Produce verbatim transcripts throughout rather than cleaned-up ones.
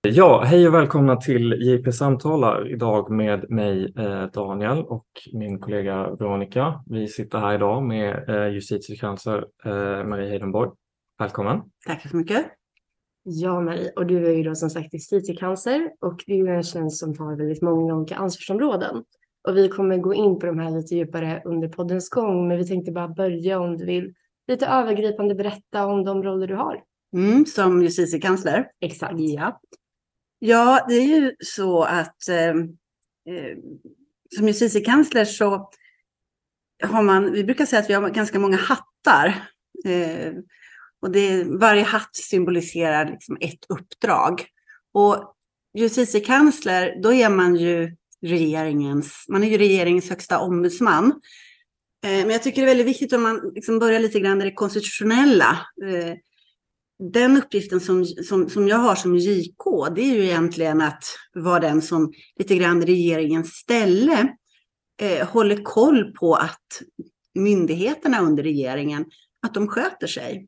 Ja, hej och välkomna till J P Samtalar idag med mig eh, Daniel och min kollega Veronica. Vi sitter här idag med eh, justitiekansler eh, Marie Heidenborg. Välkommen. Tack så mycket. Ja, Marie, och du är ju då som sagt justitiekansler och det är ju en tjänst som har väldigt många olika ansvarsområden. Och vi kommer gå in på de här lite djupare under poddens gång, men vi tänkte bara börja om du vill lite övergripande berätta om de roller du har. Mm, som justitiekansler. Exakt. Ja. Ja, det är ju så att eh, eh, som justitiekansler så har man, vi brukar säga att vi har ganska många hattar. Eh, och det, varje hatt symboliserar liksom ett uppdrag. Och justitiekansler, då är man ju regeringens, man är ju regeringens högsta ombudsman. Eh, men jag tycker det är väldigt viktigt om man liksom börjar lite grann med det konstitutionella. Eh, Den uppgiften som, som, som jag har som J K, det är ju egentligen att vara den som lite grann regeringens ställe eh, håller koll på att myndigheterna under regeringen, att de sköter sig.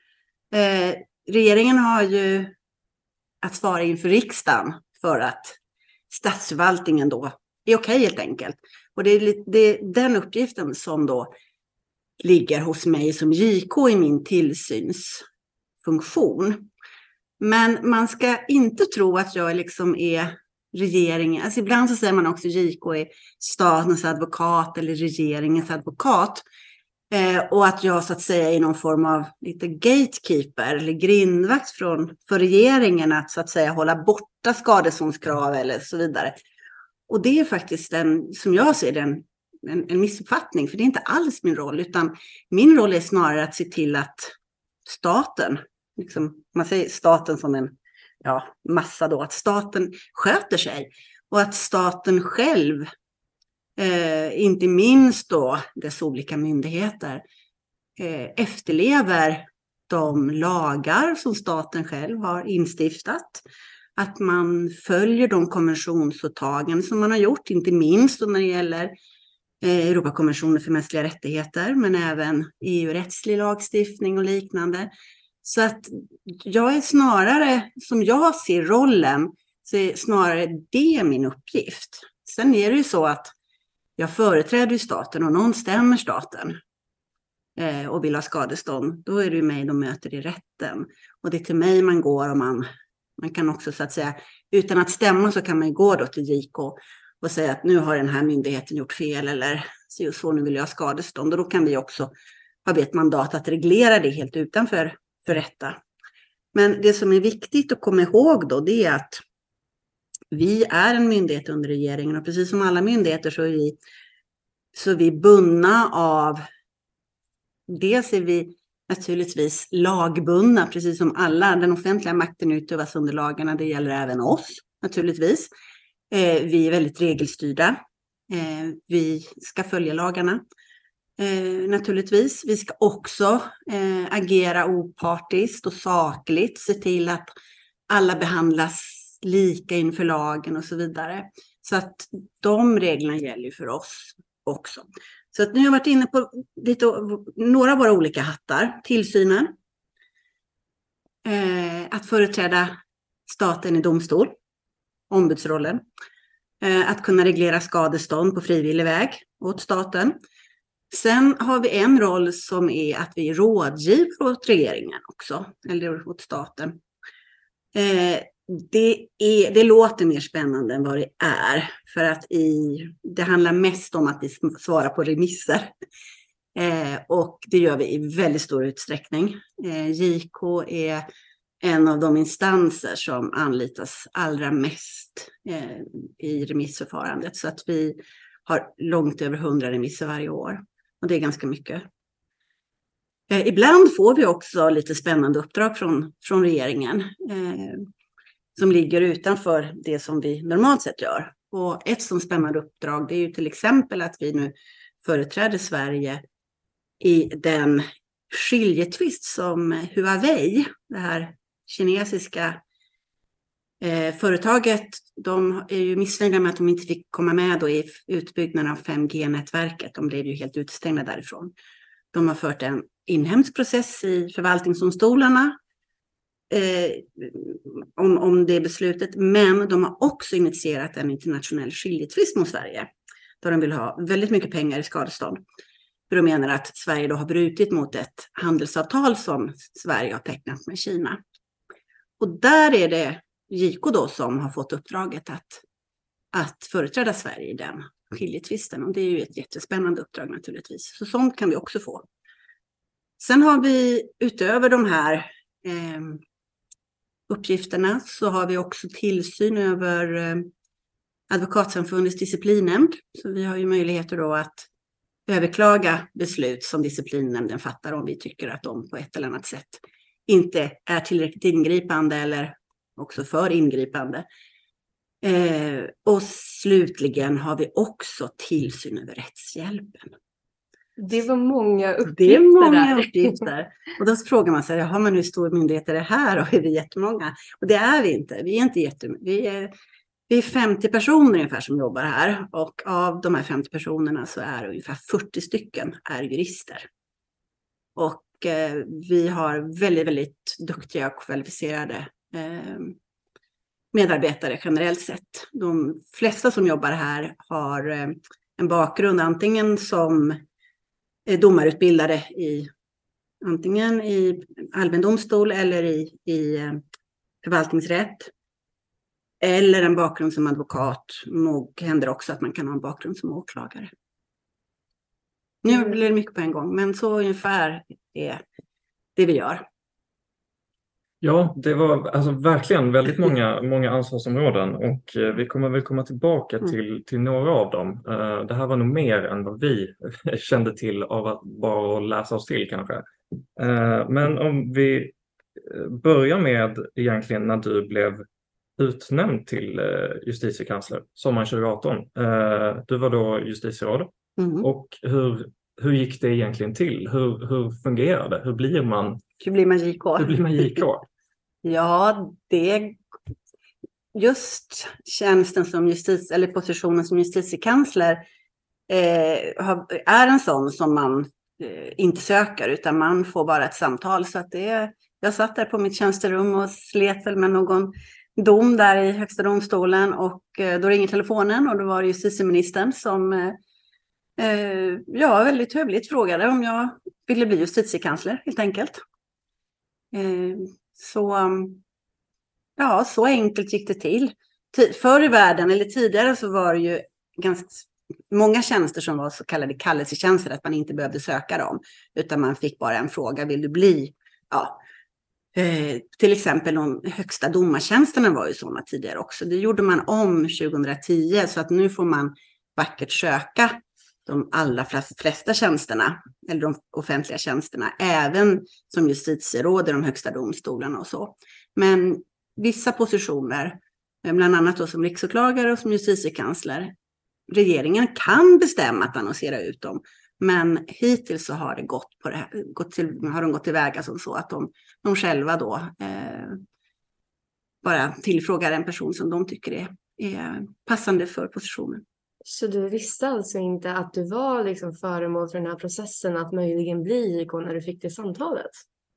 Eh, regeringen har ju att svara inför riksdagen för att statsförvaltningen då är okej helt enkelt. Och det är, det är den uppgiften som då ligger hos mig som J K i min tillsyns funktion. Men man ska inte tro att jag liksom är regeringen. Alltså ibland så säger man också J K är statens advokat eller regeringens advokat. Eh, och att jag så att säga är någon form av lite gatekeeper eller grindvakt från, för regeringen att så att säga hålla borta skadeståndskrav eller så vidare. Och det är faktiskt en, som jag ser den, en, en missuppfattning. För det är inte alls min roll, utan min roll är snarare att se till att staten, liksom, man säger staten som en ja, massa då, att staten sköter sig och att staten själv, eh, inte minst då dess olika myndigheter, eh, efterlever de lagar som staten själv har instiftat, att man följer de konventionsåtaganden som man har gjort, inte minst när det gäller Europakonventionen för mänskliga rättigheter, men även E U-rättslig lagstiftning och liknande. Så att jag är snarare, som jag ser rollen, så är snarare det min uppgift. Sen är det ju så att jag företräder staten och någon stämmer staten eh, och vill ha skadestånd. Då är det ju mig de möter i rätten. Och det är till mig man går och man, man kan också så att säga, utan att stämma så kan man gå då till J K och säga att nu har den här myndigheten gjort fel eller så, så nu vill jag ha skadestånd. Och då kan vi också ha ett mandat att reglera det helt utanför för rätta. Men det som är viktigt att komma ihåg då, det är att vi är en myndighet under regeringen och precis som alla myndigheter så är vi, så är vi bundna av, dels är vi naturligtvis lagbundna, precis som alla, den offentliga makten utövas under lagarna, det gäller även oss naturligtvis. Eh, vi är väldigt regelstyrda. Eh, vi ska följa lagarna. Eh, naturligtvis. Vi ska också eh, agera opartiskt och sakligt. Se till att alla behandlas lika inför lagen och så vidare. Så att de reglerna gäller för oss också. Så att nu har jag varit inne på lite, några av våra olika hattar. Tillsynen. Eh, att företräda staten i domstol. Ombudsrollen. Att kunna reglera skadestånd på frivillig väg åt staten. Sen har vi en roll som är att vi rådgiver åt regeringen också. Eller åt staten. Det, är, det låter mer spännande än vad det är. För att i, det handlar mest om att vi svarar på remisser. Och det gör vi i väldigt stor utsträckning. J K är en av de instanser som anlitas allra mest eh, i remissförfarandet. Så att vi har långt över hundra remisser varje år. Och det är ganska mycket. Eh, ibland får vi också lite spännande uppdrag från, från regeringen. Eh, som ligger utanför det som vi normalt sett gör. Och ett sådant spännande uppdrag det är ju till exempel att vi nu företräder Sverige i den skiljetvist som Huawei, det här kinesiska eh, företaget, de är ju missnöjda med att de inte fick komma med då i utbyggnaden av fem G-nätverket. De blev ju helt utstängda därifrån. De har fört en inhemsk process i förvaltningsdomstolarna eh, om, om det beslutet. Men de har också initierat en internationell skiljetvist mot Sverige. Där de vill ha väldigt mycket pengar i skadestånd. För de menar att Sverige då har brutit mot ett handelsavtal som Sverige har tecknat med Kina. Och där är det J K då som har fått uppdraget att, att företräda Sverige i den skiljetvisten. Och det är ju ett jättespännande uppdrag naturligtvis. Så sånt kan vi också få. Sen har vi utöver de här eh, uppgifterna så har vi också tillsyn över eh, Advokatsamfundets disciplinnämnd. Så vi har ju möjligheter då att överklaga beslut som disciplinnämnden fattar om vi tycker att de på ett eller annat sätt inte är tillräckligt ingripande eller också för ingripande. Eh, och slutligen har vi också tillsyn över rättshjälpen. Det var många uppgifter. Det är många där. uppgifter. Och då frågar man sig, jaha, men hur stor myndighet är det här? Och är vi jättemånga? Och det är vi inte. Vi är inte jättemånga. Vi är, vi är femtio personer ungefär som jobbar här. Och av de här femtio personerna så är ungefär fyrtio stycken är jurister. Och eh, vi har väldigt, väldigt duktiga och kvalificerade eh, medarbetare generellt sett. De flesta som jobbar här har eh, en bakgrund antingen som domarutbildade i antingen i allmän domstol eller i, i förvaltningsrätt. Eller en bakgrund som advokat. Nog händer också att man kan ha en bakgrund som åklagare. Nu blir det mycket på en gång, men så ungefär är det vi gör. Ja, det var alltså verkligen väldigt många, många ansvarsområden och eh, vi kommer väl komma tillbaka till, till några av dem. Eh, det här var nog mer än vad vi kände till av att bara läsa oss till kanske. Eh, men om vi börjar med egentligen när du blev utnämnd till eh, justitiekansler sommaren tjugo arton. Eh, du var då justitieråd Mm. och hur, hur gick det egentligen till? Hur, hur fungerar det? Hur blir man, Hur blir man J K? hur blir man J K? Ja, det just tjänsten som justitie eller positionen som justitiekansler eh, har, är en sån som man eh, inte söker utan man får bara ett samtal. Så att det, jag satt där på mitt tjänsterum och slet väl med någon dom där i Högsta domstolen och eh, då ringer telefonen och då var det justitieministern som eh, eh, ja, väldigt hövligt frågade om jag ville bli justitiekansler helt enkelt. Eh, Så, ja, så enkelt gick det till. Förr i världen, eller tidigare, så var det ju ganska många tjänster som var så kallade kallelsetjänster, att man inte behövde söka dem, utan man fick bara en fråga, vill du bli? Ja, eh, till exempel de högsta domartjänsterna var ju sådana tidigare också. Det gjorde man om tjugohundratio, så att nu får man vackert söka de allra flesta tjänsterna, eller de offentliga tjänsterna, även som justitieråd i de högsta domstolarna och så. Men vissa positioner, bland annat då som riksåklagare och som justitiekansler, regeringen kan bestämma att annonsera ut dem. Men hittills så har det gått på det här, gått till, har de gått tillväga som så att de, de själva då eh, bara tillfrågar en person som de tycker är, är passande för positionen. Så du visste alltså inte att du var liksom föremål för den här processen att möjligen bli J K när du fick det samtalet?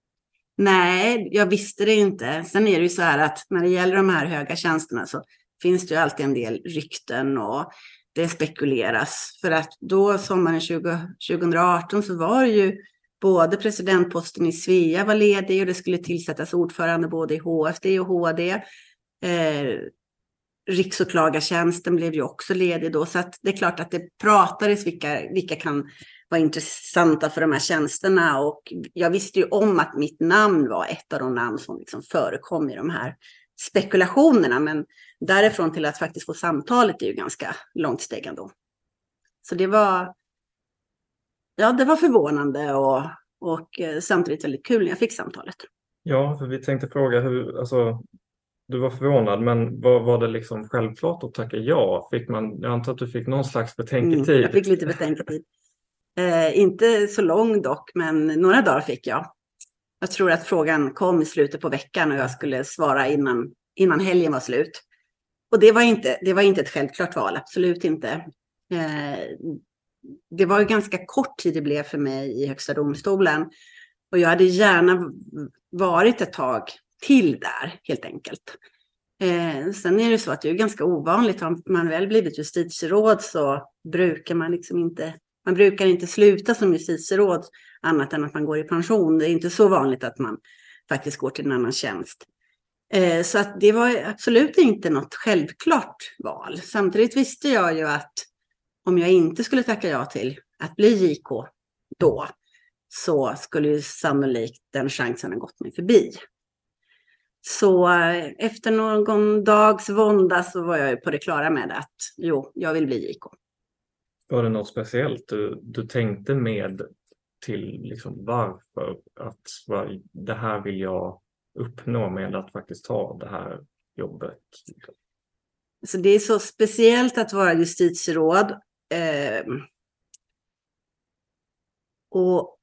Nej, jag visste det inte. Sen är det ju så här att när det gäller de här höga tjänsterna så finns det ju alltid en del rykten och det spekuleras. För att då sommaren tjugo arton så var det ju både presidentposten i Svea var ledig och det skulle tillsättas ordförande både i H F D och H D. Eh, Riksåklagartjänsten blev ju också ledig då, så att det är klart att det pratades vilka, vilka kan vara intressanta för de här tjänsterna, och jag visste ju om att mitt namn var ett av de namn som liksom förekom i de här spekulationerna, men därifrån till att faktiskt få samtalet är ju ganska långt steg ändå. Så det var, ja, det var förvånande och, och samtidigt väldigt kul när jag fick samtalet. Ja, för vi tänkte fråga hur, alltså du var förvånad, men var, var det liksom självklart att tacka ja? Fick man, jag antar att du fick någon slags betänketid. Mm, jag fick lite betänketid. Eh, inte så lång dock, men några dagar fick jag. Jag tror att frågan kom i slutet på veckan och jag skulle svara innan, innan helgen var slut. Och det var inte, det var inte ett självklart val, absolut inte. Eh, det var ju ganska kort tid det blev för mig i Högsta domstolen. Och jag hade gärna varit ett tag till där helt enkelt. Eh, sen är det så att det är ganska ovanligt. Om man väl blivit justitieråd så brukar man liksom inte, man brukar inte sluta som justitieråd annat än att man går i pension. Det är inte så vanligt att man faktiskt går till en annan tjänst. Eh, så att det var absolut inte något självklart val. Samtidigt visste jag ju att om jag inte skulle tacka ja till att bli J K då, så skulle ju sannolikt den chansen ha gått mig förbi. Så efter någon dags vånda så var jag på det klara med att jo, jag vill bli J K. Var det något speciellt du, du tänkte med till liksom varför att var, det här vill jag uppnå med att faktiskt ta det här jobbet? Så det är så speciellt att vara justitieråd. Eh, och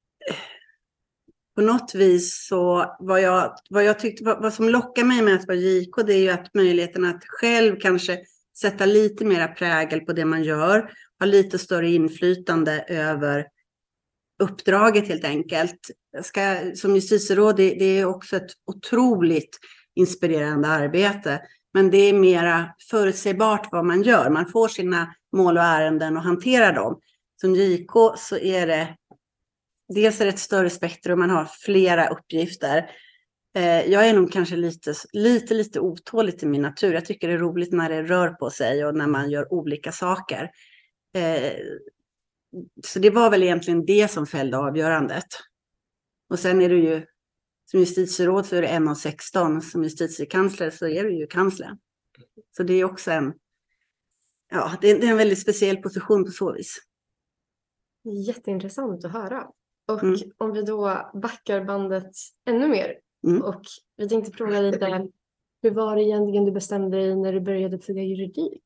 på något vis så vad jag, vad jag tyckte, vad, vad som lockar mig med att vara J K, det är ju att möjligheten att själv kanske sätta lite mera prägel på det man gör, ha lite större inflytande över uppdraget helt enkelt. Jag ska, som justitieråd, det, det är också ett otroligt inspirerande arbete, men det är mera förutsägbart vad man gör. Man får sina mål och ärenden och hanterar dem. Som J K så är det dels är det ett större spektrum, man har flera uppgifter. Eh, jag är nog kanske lite, lite, lite otålig till min natur. Jag tycker det är roligt när det rör på sig och när man gör olika saker. Eh, så det var väl egentligen det som fällde avgörandet. Och sen är det ju, som justitieråd så är det en av sexton, som justitiekansler så är du ju kansler. Så det är också en, ja, det är, det är en väldigt speciell position på så vis. Jätteintressant att höra. Och Mm. om vi då backar bandet ännu mer. Mm. Och vi tänkte fråga lite, hur var det egentligen du bestämde dig när du började plugga juridik?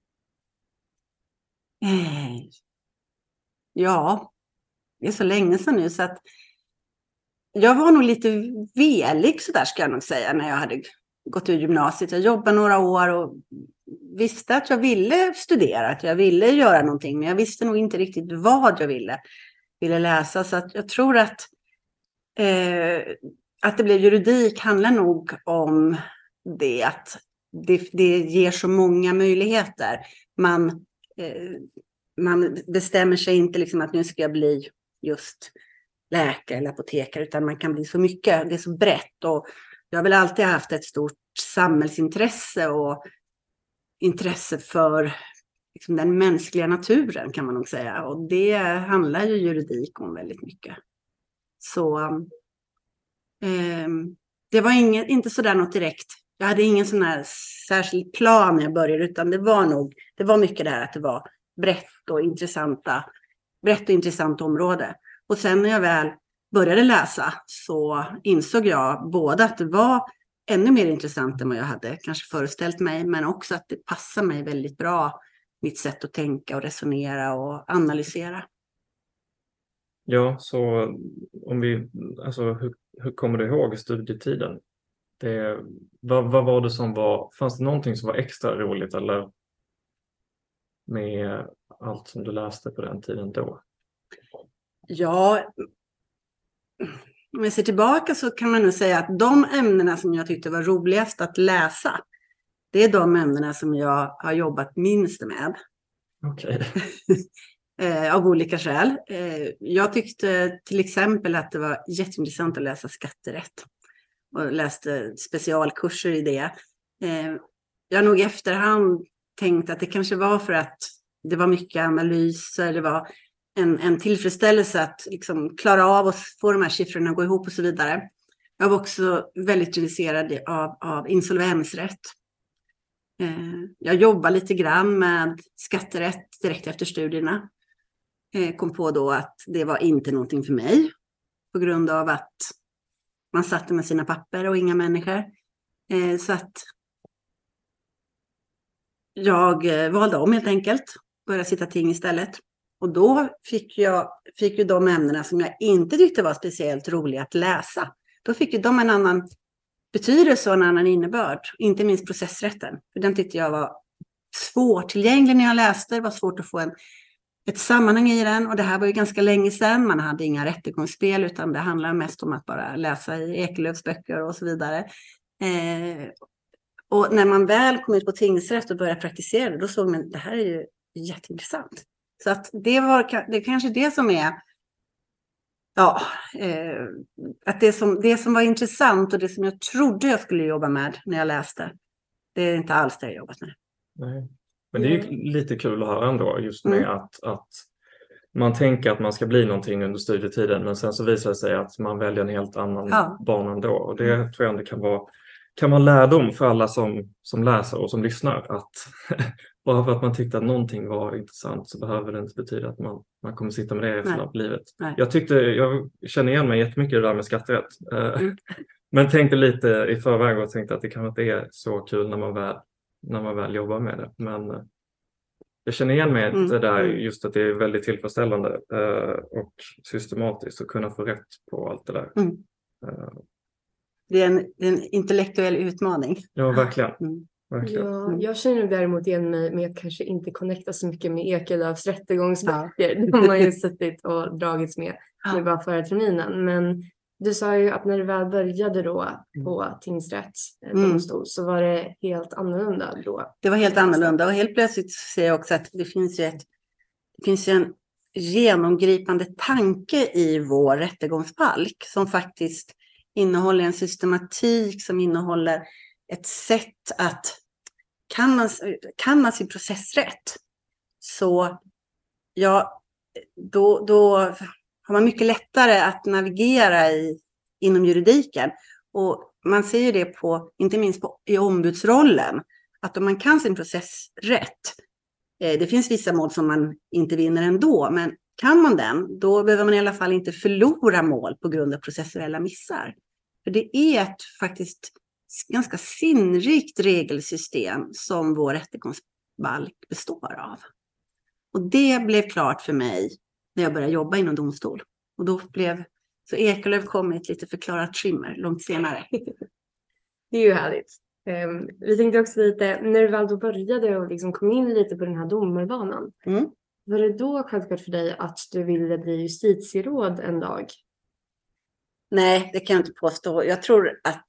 Eh, ja, det är så länge sedan nu så att jag var nog lite velig så där ska jag nog säga när jag hade gått ur gymnasiet. Jag jobbade några år och visste att jag ville studera, att jag ville göra någonting, men jag visste nog inte riktigt vad jag ville, ville läsa. Så att jag tror att, eh, att det blev juridik handlar nog om det, att det, det ger så många möjligheter. Man, eh, man bestämmer sig inte liksom att nu ska jag bli just läkare eller apotekare, utan man kan bli så mycket, det är så brett. Och jag har väl alltid haft ett stort samhällsintresse och intresse för liksom den mänskliga naturen kan man nog säga. Och det handlar ju juridik om väldigt mycket. Så eh, det var inget, inte sådär något direkt. Jag hade ingen sån här särskild plan när jag började, utan det var nog, det var mycket det här att det var brett och intressanta, brett och intressant område. Och sen när jag väl började läsa så insåg jag både att det var ännu mer intressant än vad jag hade kanske föreställt mig, men också att det passar mig väldigt bra, mitt sätt att tänka och resonera och analysera. Ja, så om vi, alltså hur, hur kommer du ihåg studietiden? Det, vad, vad var det som var, fanns det någonting som var extra roligt eller med allt som du läste på den tiden då? Ja, om jag ser tillbaka så kan man nog säga att de ämnena som jag tyckte var roligast att läsa, det är de ämnena som jag har jobbat minst med. Okej. eh, av olika skäl. Eh, jag tyckte till exempel att det var jätteintressant att läsa skatterätt. Och läste specialkurser i det. Eh, jag har nog i efterhand tänkt att det kanske var för att det var mycket analyser, det var En, en tillfredsställelse att liksom klara av att få de här siffrorna att gå ihop och så vidare. Jag var också väldigt intresserad av, av insolvensrätt. Eh, jag jobbade lite grann med skatterätt direkt efter studierna. Eh, kom på då att det var inte någonting för mig. På grund av att man satt med sina papper och inga människor. Eh, så att jag eh, valde om helt enkelt. Började sitta ting istället. Och då fick jag fick ju de ämnena som jag inte tyckte var speciellt roliga att läsa. Då fick ju de en annan betydelse och en annan innebörd. Inte minst processrätten. För den tyckte jag var svårtillgänglig när jag läste. Det var svårt att få en ett sammanhang i den, och det här var ju ganska länge sedan. Man hade inga rättegångsspel, utan det handlar mest om att bara läsa i Ekelöfs böcker och så vidare. Eh, och när man väl kom ut på tingsrätt och började praktisera det, då såg man att det här är ju jätteintressant. Så att det var det kanske det som är, ja, eh, att det som, det som var intressant och det som jag trodde jag skulle jobba med när jag läste, det är inte alls det jag jobbat med. Nej. Men det är ju lite kul att höra ändå, just med Mm. att, att man tänker att man ska bli någonting under studietiden, men sen så visar det sig att man väljer en helt annan Ja. bana ändå. Och det tror jag ändå kan vara, kan vara lärdom för alla som, som läser och som lyssnar, att bara för att man tyckte att någonting var intressant så behöver det inte betyda att man, man kommer sitta med det resten Nej. av livet. Nej. Jag tyckte, jag känner igen mig jättemycket i det där med skatterätt. Eh, Mm. Men tänkte lite i förväg och tänkte att det kanske inte är så kul när man väl, när man väl jobbar med det. Men eh, jag känner igen mig Mm. det där, Mm. just att det är väldigt tillfredsställande eh, och systematiskt att kunna få rätt på allt det där. Mm. Eh, Det är en, det är en intellektuell utmaning. ja, verkligen. Mm. verkligen. Ja, Mm. jag känner däremot igen mig med att kanske inte connecta så mycket med Ekelöfs rättegångsböcker. Ja. De har ju suttit och dragits med, Ja. med bara förra terminen. Men du sa ju att när du väl började då på tingsrätt, eh, Mm. domstol, så var det helt annorlunda då. Det var helt annorlunda, och helt plötsligt ser jag också att det finns ju, ett, det finns ju en genomgripande tanke i vår rättegångsbalk som faktiskt innehåller en systematik, som innehåller ett sätt att, kan man, kan man sin processrätt, så ja, då, då har man mycket lättare att navigera i, inom juridiken. Och man ser ju det på, inte minst på, i ombudsrollen, att om man kan sin processrätt, eh, det finns vissa mål som man inte vinner ändå, men kan man den, då behöver man i alla fall inte förlora mål på grund av processuella missar. För det är ett faktiskt ganska sinnrikt regelsystem som vår rättegångsbalk består av. Och det blev klart för mig när jag började jobba inom domstol. Och då blev, så Ekelöf kom med ett lite förklarat trimmer långt senare. Det är ju härligt. Um, vi tänkte också lite, när du väl då började och liksom kom in lite på den här domarbanan, Mm. var det då självklart för dig att du ville bli justitieråd en dag? Nej, det kan jag inte påstå. Jag tror att...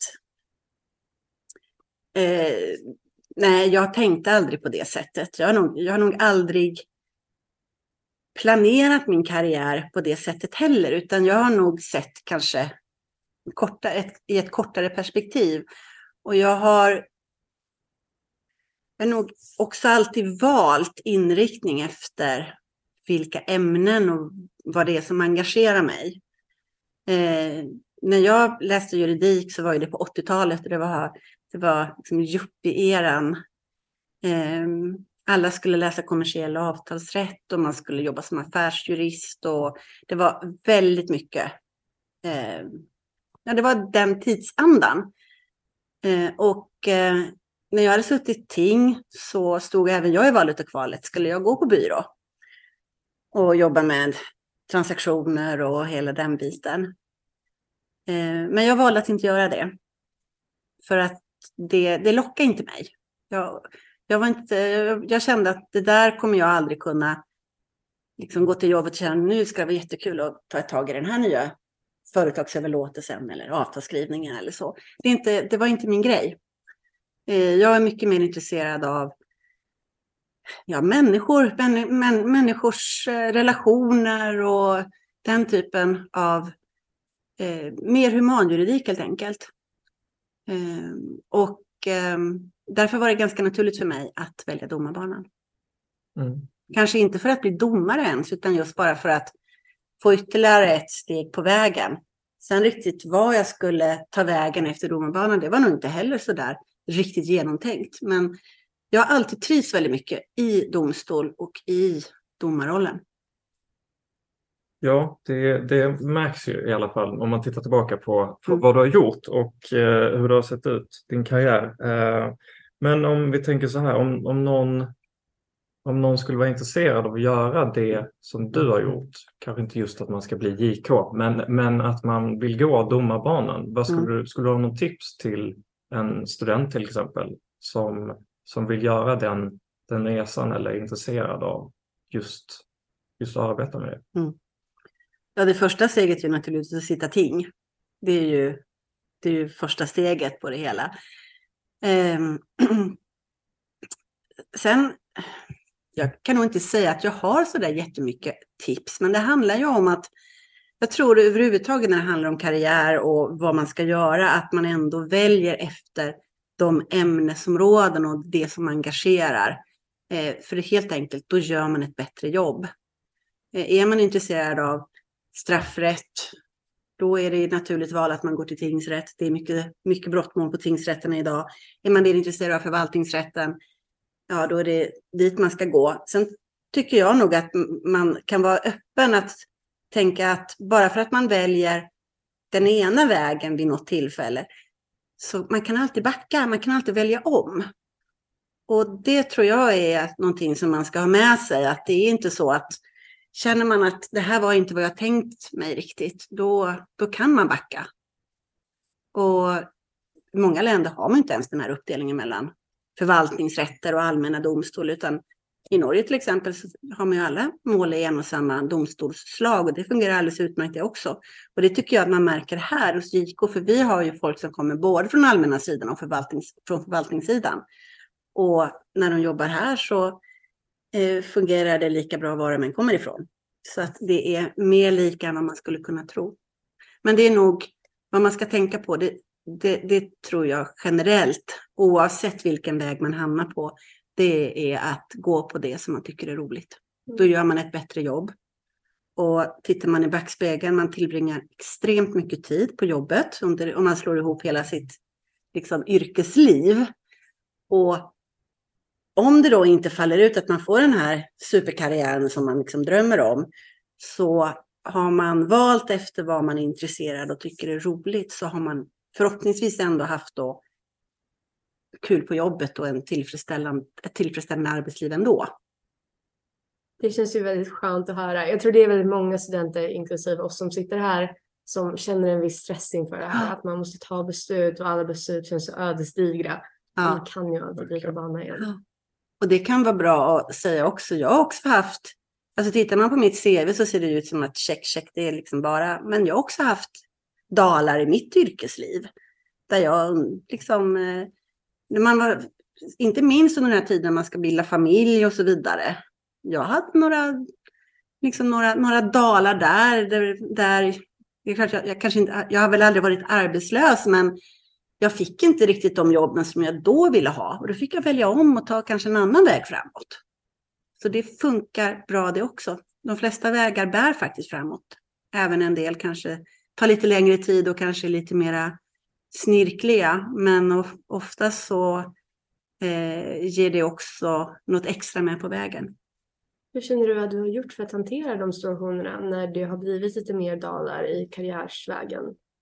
Eh, nej, jag tänkte aldrig på det sättet. Jag har nog, jag har nog aldrig planerat min karriär på det sättet heller. Utan jag har nog sett kanske korta, ett, i ett kortare perspektiv. Och jag har, jag har nog också alltid valt inriktning efter vilka ämnen och vad det är som engagerar mig. Eh, när jag läste juridik så var det på åttiotalet, och det var, det var liksom yuppie-eran. Eh, alla skulle läsa kommersiell avtalsrätt och man skulle jobba som affärsjurist, och det var väldigt mycket. Eh, ja, det var den tidsandan. Eh, och eh, när jag hade suttit i ting så stod även jag i valet och kvalet. Skulle jag gå på byrå och jobba med transaktioner och hela den biten? Eh, men jag valde att inte göra det. För att det, det lockar inte mig. Jag, jag, var inte, jag, jag kände att det där kommer jag aldrig kunna liksom gå till jobbet och känna, nu ska det vara jättekul att ta ett tag i den här nya företagsöverlåtelsen eller avtalsskrivningen eller så. Det, är inte, det var inte min grej. Eh, jag är mycket mer intresserad av ja, människor, män, män, människors eh, relationer och den typen av eh, mer humanjuridik helt enkelt. Eh, och eh, därför var det ganska naturligt för mig att välja domarbanan. Mm. Kanske inte för att bli domare ens, utan just bara för att få ytterligare ett steg på vägen. Sen riktigt vad jag skulle ta vägen efter domarbanan, det var nog inte heller så där riktigt genomtänkt. Men jag har alltid trivs väldigt mycket i domstol och i domarrollen. Ja, det, det märks ju i alla fall om man tittar tillbaka på, på Mm. vad du har gjort och eh, hur det har sett ut, din karriär. Eh, men om vi tänker så här, om, om, någon, om någon skulle vara intresserad av att göra det som du har gjort, kanske inte just att man ska bli J K, men, men att man vill gå domarbanan, vad skulle, Mm. du, skulle du ha någon tips till en student till exempel som, som vill göra den, den resan eller är intresserad av just just att arbeta med det? Mm. Ja, det första steget är ju naturligtvis att sitta ting. Det är ju, det är ju första steget på det hela. Um, sen, jag kan nog inte säga att jag har så där jättemycket tips, men det handlar ju om att jag tror överhuvudtaget när det handlar om karriär och vad man ska göra, att man ändå väljer efter de ämnesområden och det som engagerar. Eh, för det helt enkelt, då gör man ett bättre jobb. Eh, är man intresserad av straffrätt, då är det ett naturligt val att man går till tingsrätt. Det är mycket, mycket brottmål på tingsrätterna idag. Är man mer intresserad av förvaltningsrätten, ja, då är det dit man ska gå. Sen tycker jag nog att man kan vara öppen att tänka att bara för att man väljer den ena vägen vid något tillfälle, så man kan alltid backa, man kan alltid välja om. Och det tror jag är någonting som man ska ha med sig, att det är inte så att känner man att det här var inte vad jag tänkt mig riktigt, då, då kan man backa. Och i många länder har man inte ens den här uppdelningen mellan förvaltningsrätter och allmänna domstol, utan i Norge till exempel så har man ju alla mål i en och samma domstolsslag, och det fungerar alldeles utmärkt det också. Och det tycker jag att man märker här hos J K, för vi har ju folk som kommer både från allmänna sidan och förvaltnings, från förvaltningssidan. Och när de jobbar här så eh, fungerar det lika bra var man kommer ifrån. Så att det är mer lika än vad man skulle kunna tro. Men det är nog vad man ska tänka på. Det, det, det tror jag generellt, oavsett vilken väg man hamnar på, det är att gå på det som man tycker är roligt. Då gör man ett bättre jobb. Och tittar man i backspegeln, man tillbringar extremt mycket tid på jobbet under, om man slår ihop hela sitt liksom, yrkesliv. Och om det då inte faller ut att man får den här superkarriären som man liksom drömmer om, så har man valt efter vad man är intresserad och tycker är roligt, så har man förhoppningsvis ändå haft då kul på jobbet och en tillfredsställande, ett tillfredsställande arbetsliv ändå. Det känns ju väldigt skönt att höra. Jag tror det är väldigt många studenter, inklusive oss som sitter här, som känner en viss stress inför det här. Att man måste ta beslut och alla beslut känns så ödesdigra. Ja. Man kan ju alltid byta bana igen. Ja. Och det kan vara bra att säga också. Jag har också haft, alltså tittar man på mitt C V så ser det ut som att check, check, det är liksom bara, men jag har också haft dalar i mitt yrkesliv. Där jag liksom, när man var, inte minst under den här tiden när man ska bilda familj och så vidare. Jag hade några, liksom några, några dalar där, där, där det är klart, jag, jag, kanske inte, jag har väl aldrig varit arbetslös, men jag fick inte riktigt de jobben som jag då ville ha. Och då fick jag välja om och ta kanske en annan väg framåt. Så det funkar bra det också. De flesta vägar bär faktiskt framåt. Även en del kanske tar lite längre tid och kanske lite mera snirkliga. Men ofta så eh, ger det också något extra med på vägen. Hur känner du att du har gjort för att hantera de situationerna när det har blivit lite mer dalar i karriärsvägen?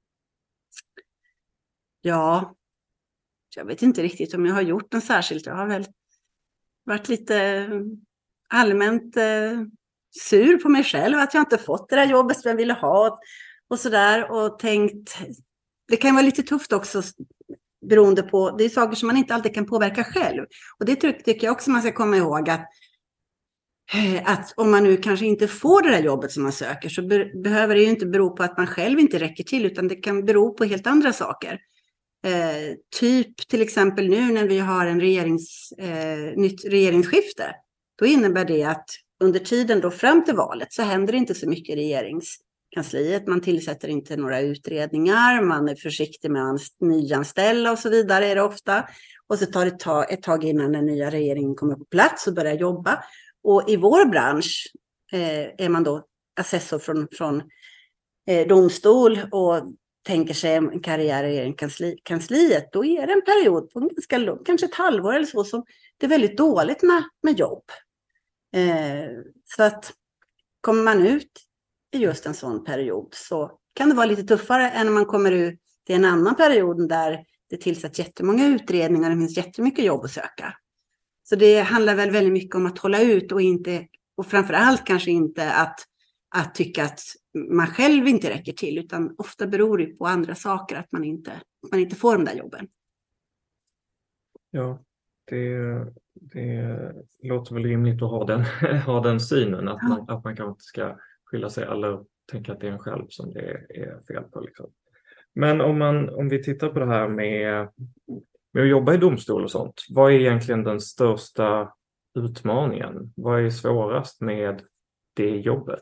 Ja, jag vet inte riktigt om jag har gjort något särskilt. Jag har väl varit lite allmänt eh, sur på mig själv att jag inte fått det där jobbet som jag ville ha och sådär. Och tänkt, det kan vara lite tufft också beroende på, det är saker som man inte alltid kan påverka själv. Och det tycker jag också man ska komma ihåg, att att om man nu kanske inte får det där jobbet som man söker, så be- behöver det ju inte bero på att man själv inte räcker till, utan det kan bero på helt andra saker. Eh, typ till exempel nu när vi har en regerings, eh, nytt regeringsskifte, då innebär det att under tiden då fram till valet så händer det inte så mycket i regeringskansliet. Man tillsätter inte några utredningar, man är försiktig med att nyanställa och så vidare är det ofta. Och så tar det ta, ett tag innan den nya regeringen kommer på plats och börjar jobba. Och i vår bransch eh, är man då assessor från, från eh, domstol och tänker sig en karriär i regeringskansliet. Då är det en period på ganska lång, kanske ett halvår eller så, som det är väldigt dåligt med, med jobb. Eh, så att kommer man ut i just en sån period så kan det vara lite tuffare än när man kommer ut i en annan period där det tillsätts jättemånga utredningar och det finns jättemycket jobb att söka. Så det handlar väl väldigt mycket om att hålla ut och inte, och framförallt kanske inte att, att tycka att man själv inte räcker till, utan ofta beror det på andra saker att man inte, man inte får de där jobben. Ja, det, det låter väl rimligt att ha den, ha den synen, att, Ja. man, att man kanske inte ska skylla sig eller tänka att det är en själv som det är fel på. Liksom. Men om, man, om vi tittar på det här med, med att jobba i domstol och sånt, vad är egentligen den största utmaningen? Vad är svårast med det jobbet?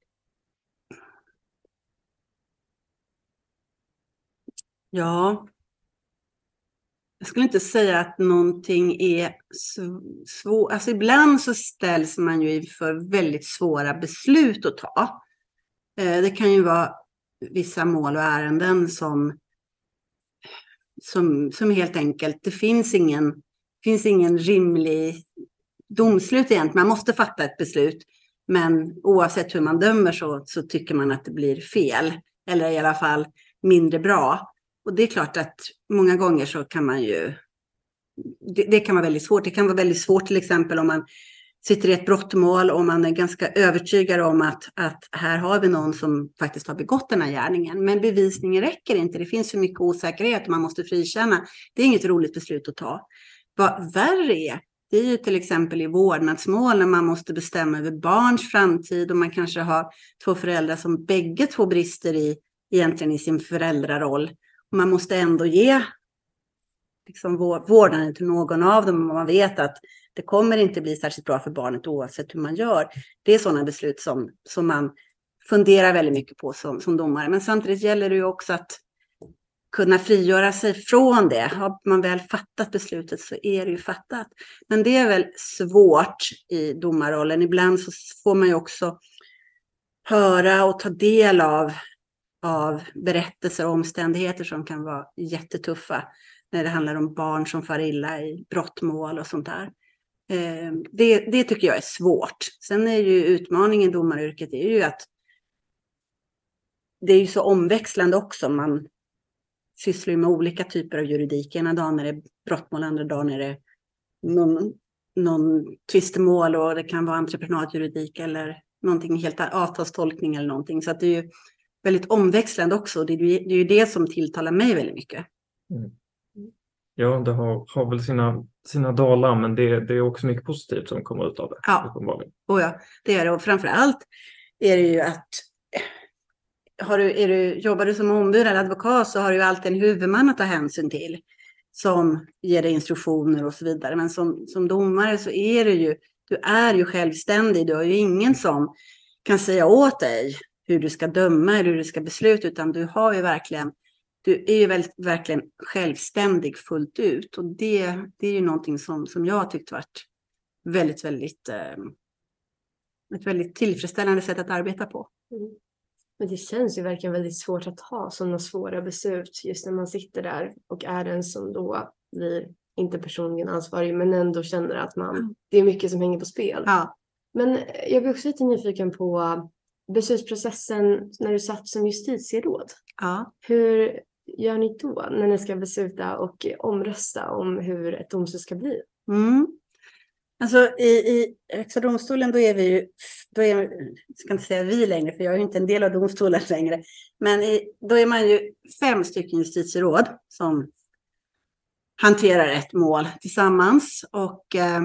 Ja, jag skulle inte säga att någonting är svårt. Alltså ibland så ställs man ju inför väldigt svåra beslut att ta. Det kan ju vara vissa mål och ärenden som, som, som helt enkelt, det finns ingen, finns ingen rimlig domslut egentligen. Man måste fatta ett beslut, men oavsett hur man dömer så, så tycker man att det blir fel. Eller i alla fall mindre bra. Och det är klart att många gånger så kan man ju, det, det kan vara väldigt svårt. Det kan vara väldigt svårt till exempel om man sitter i ett brottmål och man är ganska övertygad om att, att här har vi någon som faktiskt har begått den här gärningen. Men bevisningen räcker inte. Det finns för mycket osäkerhet och man måste frikänna. Det är inget roligt beslut att ta. Vad värre är, det är ju till exempel i vårdnadsmål när man måste bestämma över barns framtid och man kanske har två föräldrar som bägge två brister i, egentligen i sin föräldraroll. Och man måste ändå ge liksom, vårdnaden till någon av dem och man vet att det kommer inte bli särskilt bra för barnet oavsett hur man gör. Det är sådana beslut som, som man funderar väldigt mycket på som, som domare. Men samtidigt gäller det ju också att kunna frigöra sig från det. Har man väl fattat beslutet så är det ju fattat. Men det är väl svårt i domarrollen. Ibland så får man ju också höra och ta del av, av berättelser och omständigheter som kan vara jättetuffa. När det handlar om barn som far illa i brottmål och sånt där. Det, det tycker jag är svårt. Sen är ju utmaningen i domaryrket är ju att det är ju så omväxlande också. Man sysslar med olika typer av juridik. Ena dagen är det brottmål, andra dagen är det någon, någon tvistemål och det kan vara entreprenadjuridik eller någonting helt avtalstolkning eller någonting. Så att det är ju väldigt omväxlande också. Det är ju det, är ju det som tilltalar mig väldigt mycket. Mm. Ja, det har, har väl sina, sina dalar, men det, det är också mycket positivt som kommer ut av det. Ja, och ja det är det. Och framförallt är det ju att har du, är du, jobbar du som ombud eller advokat så har du ju alltid en huvudman att ta hänsyn till som ger dig instruktioner och så vidare. Men som, som domare så är du ju, du är ju självständig. Du har ju ingen som kan säga åt dig hur du ska döma eller hur du ska besluta, utan du har ju verkligen, du är ju väldigt, verkligen självständig fullt ut. Och det, det är ju någonting som, som jag har tyckt varit väldigt, väldigt, eh, ett väldigt tillfredsställande sätt att arbeta på. Mm. Men det känns ju verkligen väldigt svårt att ha sådana svåra beslut just när man sitter där och är den som då blir inte personligen ansvarig men ändå känner att man, mm. det är mycket som hänger på spel. Ja. Men jag blir också lite nyfiken på beslutsprocessen när du satt som justitieråd. Ja. Hur gör ni då när ni ska besluta och omrösta om hur ett domslut ska bli? Mm. Alltså i, i Högsta domstolen då är vi ju, då är, jag ska inte säga vi längre för jag är ju inte en del av domstolen längre, men i, då är man ju fem stycken justitieråd som hanterar ett mål tillsammans och eh,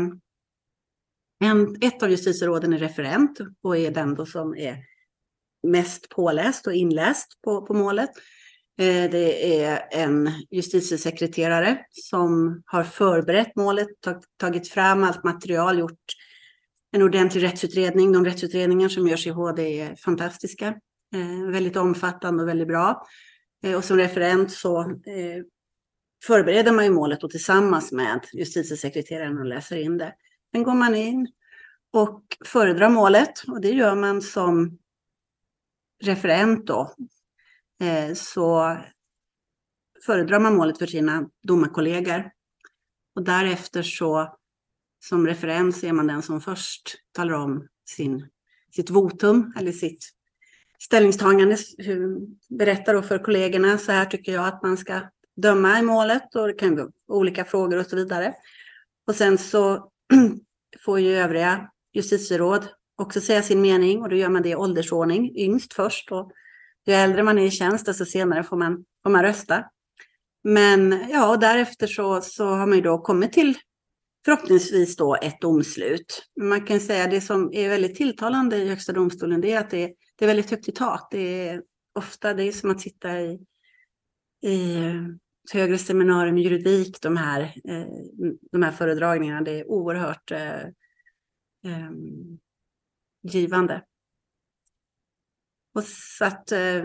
en, ett av justitieråden är referent och är den då som är mest påläst och inläst på, på målet. Eh, det är en justitiesekreterare som har förberett målet, tag, tagit fram allt material, gjort en ordentlig rättsutredning. De rättsutredningar som görs i H D är fantastiska, eh, väldigt omfattande och väldigt bra. Eh, och som referent så eh, förbereder man ju målet och tillsammans med justitiesekreteraren och läser in det. Sen går man in och föredrar målet och det gör man som referent då. Eh, så föredrar man målet för sina domarkollegor och därefter så som referens är man den som först talar om sin, sitt votum eller sitt ställningstagande, hur, berättar då för kollegorna så här tycker jag att man ska döma i målet och det kan vara olika frågor och så vidare. Och sen så får ju övriga justitieråd också säga sin mening och då gör man det i åldersordning, yngst först och ju äldre man är i tjänst desto senare får man, får man rösta. Men ja, och därefter så, så har man ju då kommit till förhoppningsvis då ett domslut. Men man kan säga det som är väldigt tilltalande i Högsta domstolen, det är att det är, det är väldigt högt i tak. Det är ofta det är som att sitta i, i ett högre seminarium i juridik, de här, eh, de här föredragningarna. Det är oerhört eh, eh, givande. Och så att eh,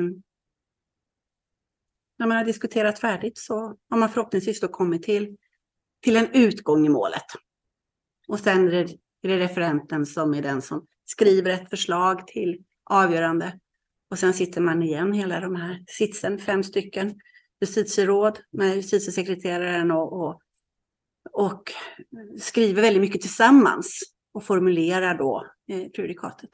när man har diskuterat färdigt så har man förhoppningsvis då kommit till, till en utgång i målet. Och sen är det, är det referenten som är den som skriver ett förslag till avgörande. Och sen sitter man igen hela de här sitsen, fem stycken justitieråd med justitiesekreteraren och, och, och skriver väldigt mycket tillsammans och formulerar då eh, prejudikatet.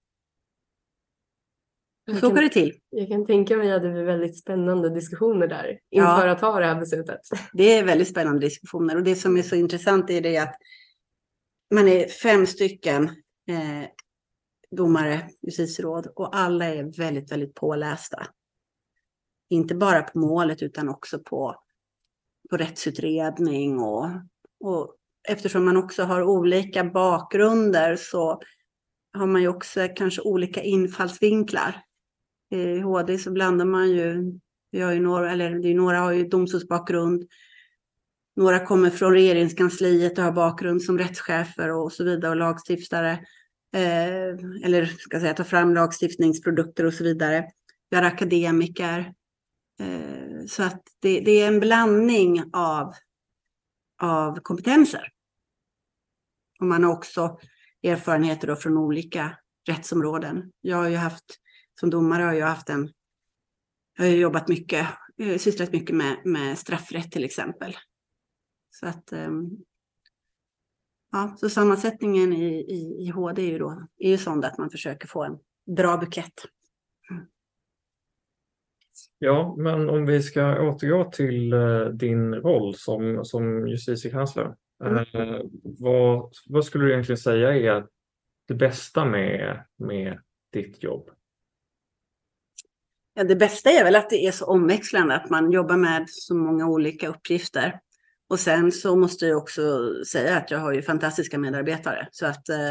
Så går det till. Jag kan tänka mig att det blir väldigt spännande diskussioner där inför Ja. att ta det här beslutet. Det är väldigt spännande diskussioner och det som är så intressant är det att man är fem stycken eh, domare, justitieråd och alla är väldigt, väldigt pålästa. Inte bara på målet utan också på, på rättsutredning och, och eftersom man också har olika bakgrunder så har man ju också kanske olika infallsvinklar. I H D så blandar man ju, vi har ju några, eller det är några har ju domstolsbakgrund, några kommer från regeringskansliet och har bakgrund som rättschefer och så vidare och lagstiftare, eh, eller ska jag säga ta fram lagstiftningsprodukter och så vidare. Vi har akademiker, eh, så att det, det är en blandning av, av kompetenser. Och man har också erfarenheter då från olika rättsområden. Jag har ju haft Som domare har jag haft en, jag har jobbat mycket, sysslat mycket med, med straffrätt till exempel. Så att, ja, så sammansättningen i, i, i H D är ju då, är ju sån att man försöker få en bra bukett. Mm. Ja, men om vi ska återgå till uh, din roll som, som justitiekansler. Mm. Uh, vad, vad skulle du egentligen säga är det bästa med, med ditt jobb? Ja, det bästa är väl att det är så omväxlande, att man jobbar med så många olika uppgifter. Och sen så måste jag också säga att jag har ju fantastiska medarbetare. Så att eh,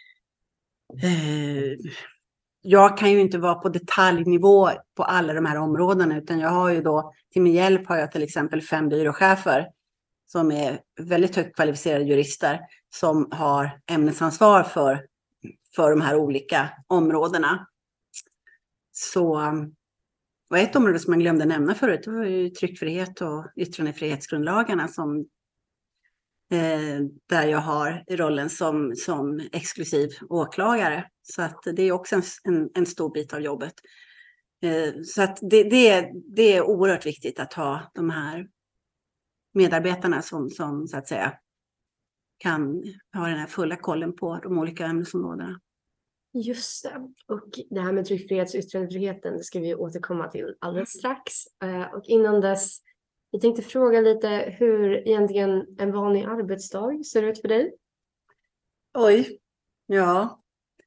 eh, jag kan ju inte vara på detaljnivå på alla de här områdena, utan jag har ju då, till min hjälp har jag till exempel fem byråchefer som är väldigt högt kvalificerade jurister som har ämnesansvar för, för de här olika områdena. Så... Och ett område som man glömde nämna förut, det var ju tryckfrihet och yttrandefrihetsgrundlagarna som, eh, där jag har rollen som, som exklusiv åklagare. Så att det är också en, en stor bit av jobbet. Eh, så att det, det, är, det är oerhört viktigt att ha de här medarbetarna som, som så att säga kan ha den här fulla kollen på de olika ämnesområdena. Just det. Och det här med tryckfrihet och yttrandefriheten ska vi återkomma till alldeles strax. Och innan dess, jag tänkte fråga lite hur egentligen en vanlig arbetsdag ser ut för dig? Oj, ja.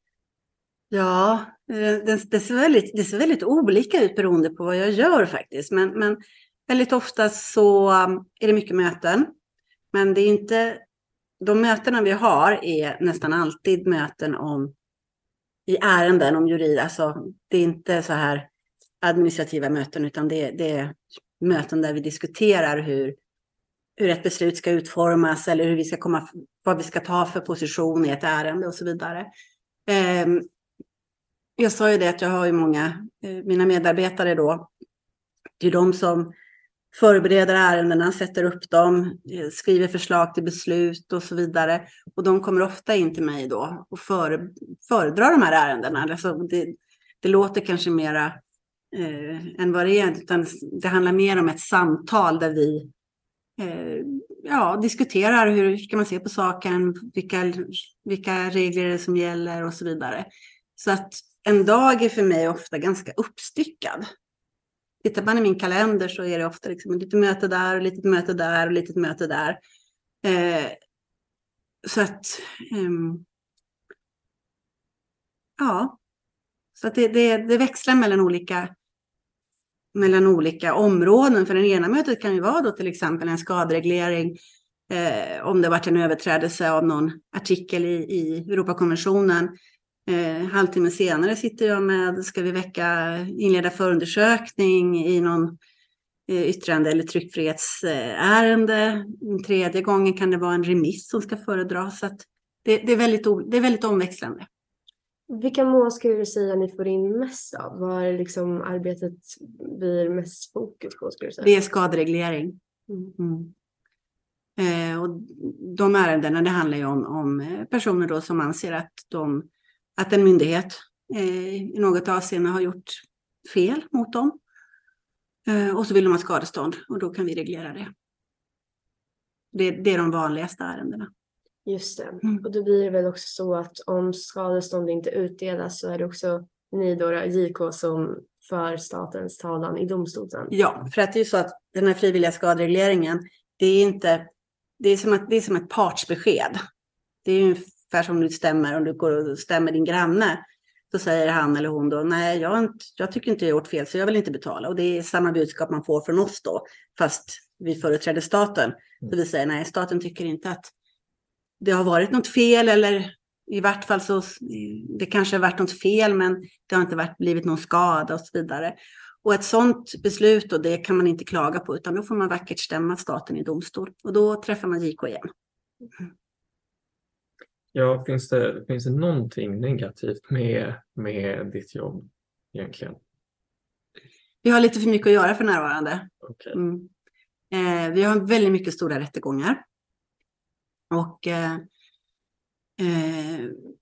Ja, det, det, ser väldigt, det ser väldigt olika ut beroende på vad jag gör faktiskt. Men, men väldigt ofta så är det mycket möten. Men det är inte, de mötena vi har är nästan alltid möten om i ärenden om jurid, alltså det är inte så här administrativa möten utan det, det är möten där vi diskuterar hur, hur ett beslut ska utformas eller hur vi ska komma, vad vi ska ta för position i ett ärende och så vidare. Eh, jag sa ju det att jag har ju många, eh, mina medarbetare då, det är de som förbereder ärendena, sätter upp dem, skriver förslag till beslut och så vidare. Och de kommer ofta in till mig då och före, föredrar de här ärendena. Alltså det, det låter kanske mera eh, än vad det är, utan det handlar mer om ett samtal där vi eh, ja, diskuterar hur ska man se på saken, vilka, vilka regler är det som gäller och så vidare. Så att en dag är för mig ofta ganska uppstyckad. Tittar man i min kalender så är det ofta liksom ett litet möte där och litet möte där och litet möte där. Eh, så att um, ja, så att det, det, det växlar mellan olika, mellan olika områden. För den ena mötet kan ju vara då till exempel en skadereglering eh, om det varit en överträdelse av någon artikel i, i Europakonventionen. Eh, halvtimme senare sitter jag med, ska vi väcka, inleda förundersökning i någon eh, yttrande- eller tryckfrihetsärende. Den tredje gången kan det vara en remiss som ska föredras. Så att det, det, är väldigt, det är väldigt omväxlande. Vilka mål skulle du säga ni får in mest av? Vad är liksom arbetet blir mest fokus på, skulle du säga? Det är skadereglering. Mm. Mm. Eh, och de ärendena, det handlar ju om, om personer då som anser att, de, att en myndighet eh, i något avseende har gjort fel mot dem. Eh, och så vill de ha skadestånd, och då kan vi reglera det. Det, det är de vanligaste ärendena. Just det. Mm. Och då blir det väl också så att om skadestånd inte utdelas så är det också ni då, J K, som för statens talan i domstolen. Ja, för att det är ju så att den här frivilliga skaderegleringen, det är inte, det är som ett, det är som ett partsbesked. Det är ju ungefär som du stämmer, om du går och stämmer din granne, så säger han eller hon då, nej jag, inte, jag tycker inte jag har gjort fel så jag vill inte betala. Och det är samma budskap man får från oss då, fast vi företräder staten. Så vi säger nej, staten tycker inte att det har varit något fel, eller i vart fall så det kanske har varit något fel men det har inte varit, blivit någon skada och så vidare. Och ett sådant beslut, och det kan man inte klaga på, utan då får man vackert stämma staten i domstol. Och då träffar man J K igen. Ja, finns det, finns det någonting negativt med, med ditt jobb egentligen? Vi har lite för mycket att göra för närvarande. Okay. Mm. Eh, vi har väldigt mycket stora rättegångar. Och eh, eh,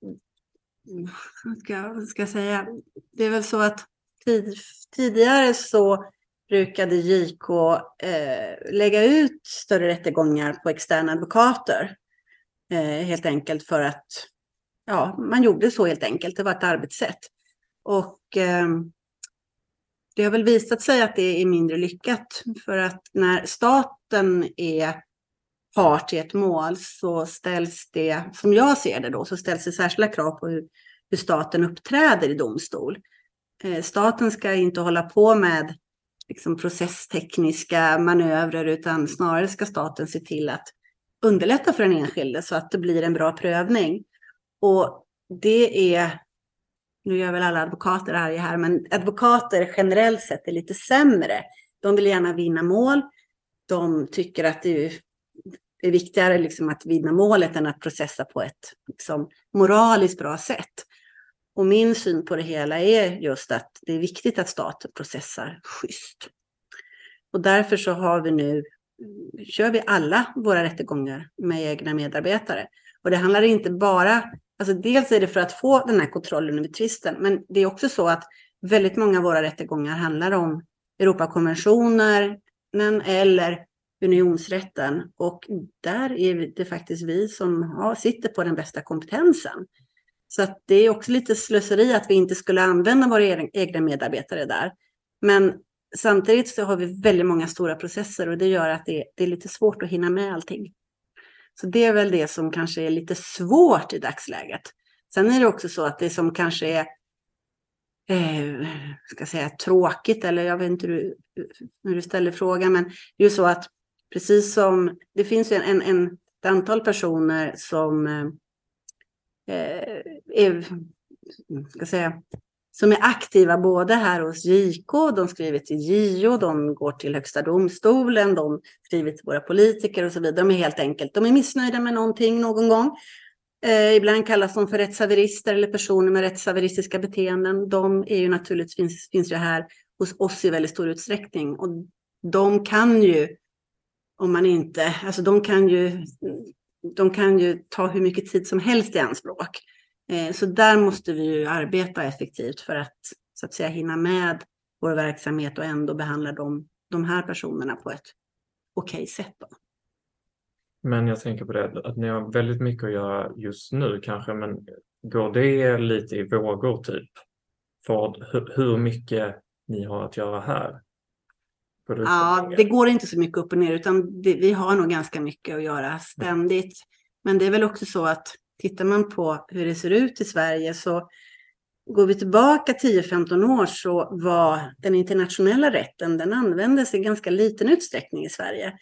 vad ska, vad ska jag säga? Det är väl så att tid, tidigare så brukade J K eh, lägga ut större rättegångar på externa advokater. Eh, helt enkelt för att ja, man gjorde så helt enkelt. Det var ett arbetssätt. Och eh, det har väl visat sig att det är mindre lyckat. För att när staten är part i ett mål så ställs det, som jag ser det då, så ställs det särskilda krav på hur, hur staten uppträder i domstol. Eh, staten ska inte hålla på med liksom, processtekniska manövrer, utan snarare ska staten se till att underlätta för den enskilde så att det blir en bra prövning. Och det är, nu gör väl alla advokater det här, här men advokater generellt sett är lite sämre. De vill gärna vinna mål. De tycker att det är, det är viktigare liksom att vinna målet än att processa på ett liksom, moraliskt bra sätt. Och min syn på det hela är just att det är viktigt att staten processar schysst. Och därför så har vi nu, kör vi alla våra rättegångar med egna medarbetare. Och det handlar inte bara, alltså dels är det för att få den här kontrollen över tvisten, men det är också så att väldigt många av våra rättegångar handlar om Europakonventioner eller unionsrätten. Och där är det faktiskt vi som har, sitter på den bästa kompetensen. Så att det är också lite slöseri att vi inte skulle använda våra egna medarbetare där. Men samtidigt så har vi väldigt många stora processer och det gör att det, det är lite svårt att hinna med allting. Så det är väl det som kanske är lite svårt i dagsläget. Sen är det också så att det som kanske är eh, ska jag säga, tråkigt, eller jag vet inte hur, hur du ställer frågan, men det är ju så att precis som det finns en, en, en ett antal personer som eh, är, ska jag säga, som är aktiva både här hos J K, de skriver till J O, de går till Högsta domstolen, de skriver till våra politiker och så vidare. De är helt enkelt, de är missnöjda med någonting någon gång. Eh, ibland kallas de för rättshaverister eller personer med rättshaveristiska beteenden. De är ju naturligtvis, finns, finns ju här hos oss i väldigt stor utsträckning. Och de kan ju, om man inte, alltså de kan ju, de kan ju ta hur mycket tid som helst i anspråk. Så där måste vi ju arbeta effektivt för att, så att säga, hinna med vår verksamhet och ändå behandla de, de här personerna på ett okej sätt då. Men jag tänker på det, att ni har väldigt mycket att göra just nu kanske, men går det lite i vågor typ? För hur, hur mycket ni har att göra här? Ja, det går inte så mycket upp och ner, utan det, vi har nog ganska mycket att göra ständigt. Men det är väl också så att tittar man på hur det ser ut i Sverige, så går vi tillbaka tio femton år så var den internationella rätten, den användes i ganska liten utsträckning i Sverige.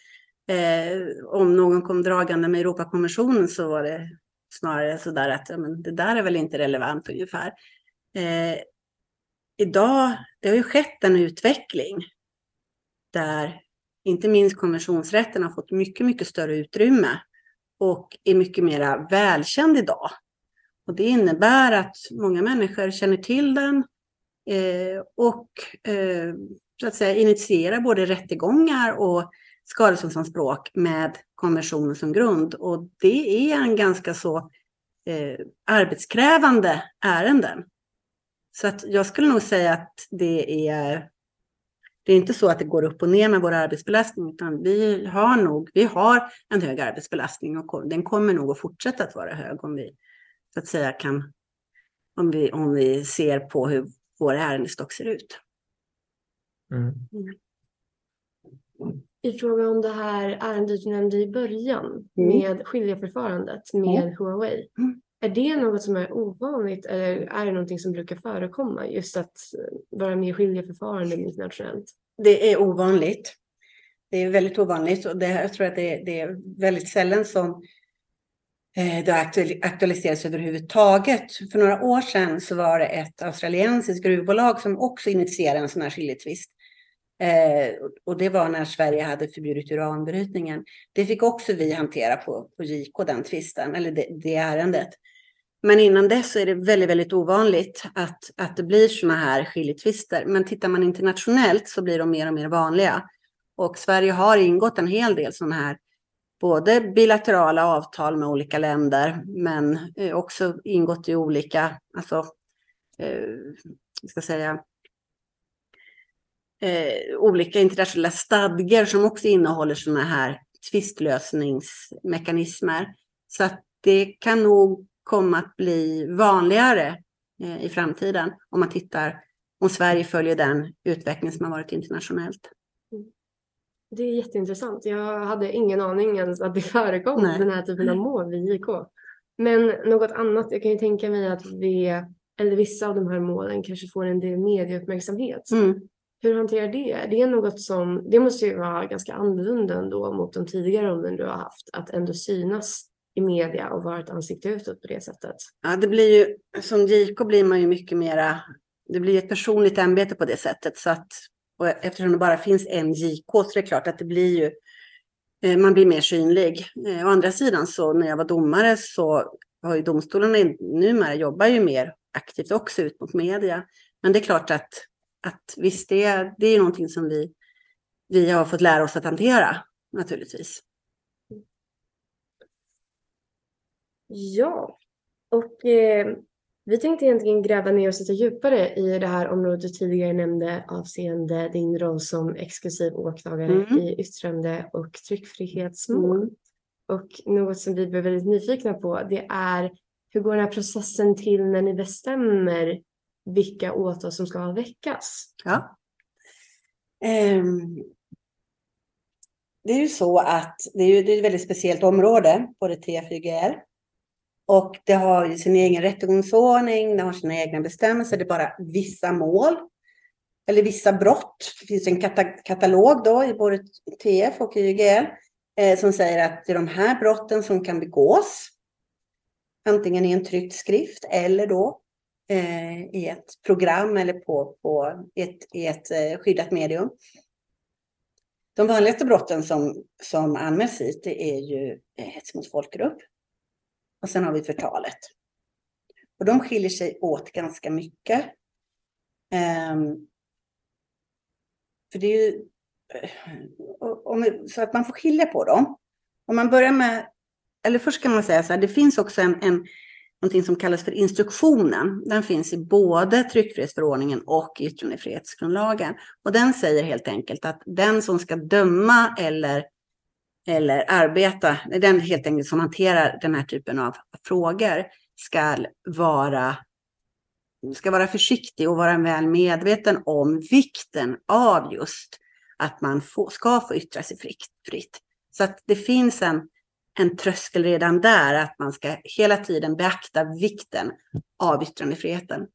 Eh, om någon kom dragande med Europakonventionen så var det snarare så där att ja, men det där är väl inte relevant ungefär. Eh, idag, det har ju skett en utveckling där inte minst konventionsrätten har fått mycket, mycket större utrymme och är mycket mer välkänd idag. Och det innebär att många människor känner till den eh, och eh, så att säga initierar både rättegångar och skadeståndsanspråk med konventionen som grund. Och det är en ganska så eh, arbetskrävande ärenden. Så att jag skulle nog säga att det är, det är inte så att det går upp och ner med vår arbetsbelastning, utan vi har nog, vi har en hög arbetsbelastning och den kommer nog att fortsätta att vara hög om vi så att säga kan, om vi, om vi ser på hur vår ärendestock ser ut. Mm. Mm. I fråga om det här ärendet du nämnde i början Mm. med skiljeförfarandet med Mm. Huawei. Mm. Är det något som är ovanligt eller är det någonting som brukar förekomma just att vara med i skiljeförfaranden internationellt? Det är ovanligt. Det är väldigt ovanligt och det, jag tror att det, det är väldigt sällan som eh, det har aktualiserats överhuvudtaget. För några år sedan så var det ett australiensiskt gruvbolag som också initierade en sån här skiljetvist. Eh, och det var när Sverige hade förbjudit uranbrytningen. Det fick också vi hantera på, på J K, den tvisten, eller det, det ärendet. Men innan dess så är det väldigt, väldigt ovanligt att, att det blir såna här skiljetvister. Men tittar man internationellt så blir de mer och mer vanliga. Och Sverige har ingått en hel del sådana här, både bilaterala avtal med olika länder, men eh, också ingått i olika, alltså, eh, jag ska säga, Eh, olika internationella stadgar som också innehåller sådana här tvistlösningsmekanismer. Så att det kan nog komma att bli vanligare eh, i framtiden om man tittar, om Sverige följer den utveckling som har varit internationellt. Det är jätteintressant. Jag hade ingen aning ens att det förekom Nej. den här typen av mål vid J K. Men något annat, jag kan ju tänka mig att vi, eller vissa av de här målen kanske får en del medieuppmärksamhet. Mm. Hur hanterar det? Det är något som, det måste ju vara ganska annorlunda ändå mot de tidigare rollen du har haft. Att ändå synas i media och vara ett ansikte utåt på det sättet. Ja, det blir ju, som J K blir man ju mycket mera, det blir ett personligt ämbete på det sättet. Så att, och eftersom det bara finns en J K så är det klart att det blir ju, eh, man blir mer synlig. Eh, å andra sidan så när jag var domare så har ju domstolarna numera jobbar ju mer aktivt också ut mot media. Men det är klart att Att visst, det, det är någonting som vi, vi har fått lära oss att hantera, naturligtvis. Ja, och eh, vi tänkte egentligen gräva ner oss lite djupare i det här området du tidigare nämnde avseende din roll som exklusiv åklagare Mm. i yttrande- och tryckfrihetsmål. Mm. Och något som vi blir väldigt nyfikna på, det är hur går den här processen till när ni bestämmer vilka åtal som ska väckas? Ja. Um, det är ju så att det är, ju, det är ett väldigt speciellt område, både T F Y G L. Och det har ju sin egen rättegångsordning, det har sina egna bestämmelser. Det är bara vissa mål, eller vissa brott. Det finns en kata- katalog då i både T F och Y G L eh, som säger att det är de här brotten som kan begås. Antingen i en tryckt skrift eller då eh, i ett program eller på, på ett, i ett eh, skyddat medium. De vanligaste brotten som, som anmäls hit det är ju eh, hets mot folkgrupp. Och sen har vi förtalet. Och de skiljer sig åt ganska mycket. Um, för det är ju... Om, så att man får skilja på dem. Om man börjar med... Eller först kan man säga så här. Det finns också en, en, någonting som kallas för instruktionen. Den finns i både tryckfrihetsförordningen och yttrandefrihetsgrundlagen. Och den säger helt enkelt att den som ska döma eller... eller arbeta, den helt enkelt som hanterar den här typen av frågor ska vara, ska vara försiktig och vara väl medveten om vikten av just att man få, ska få yttra sig fritt. Så att det finns en, en tröskel redan där att man ska hela tiden beakta vikten av yttrandefriheten.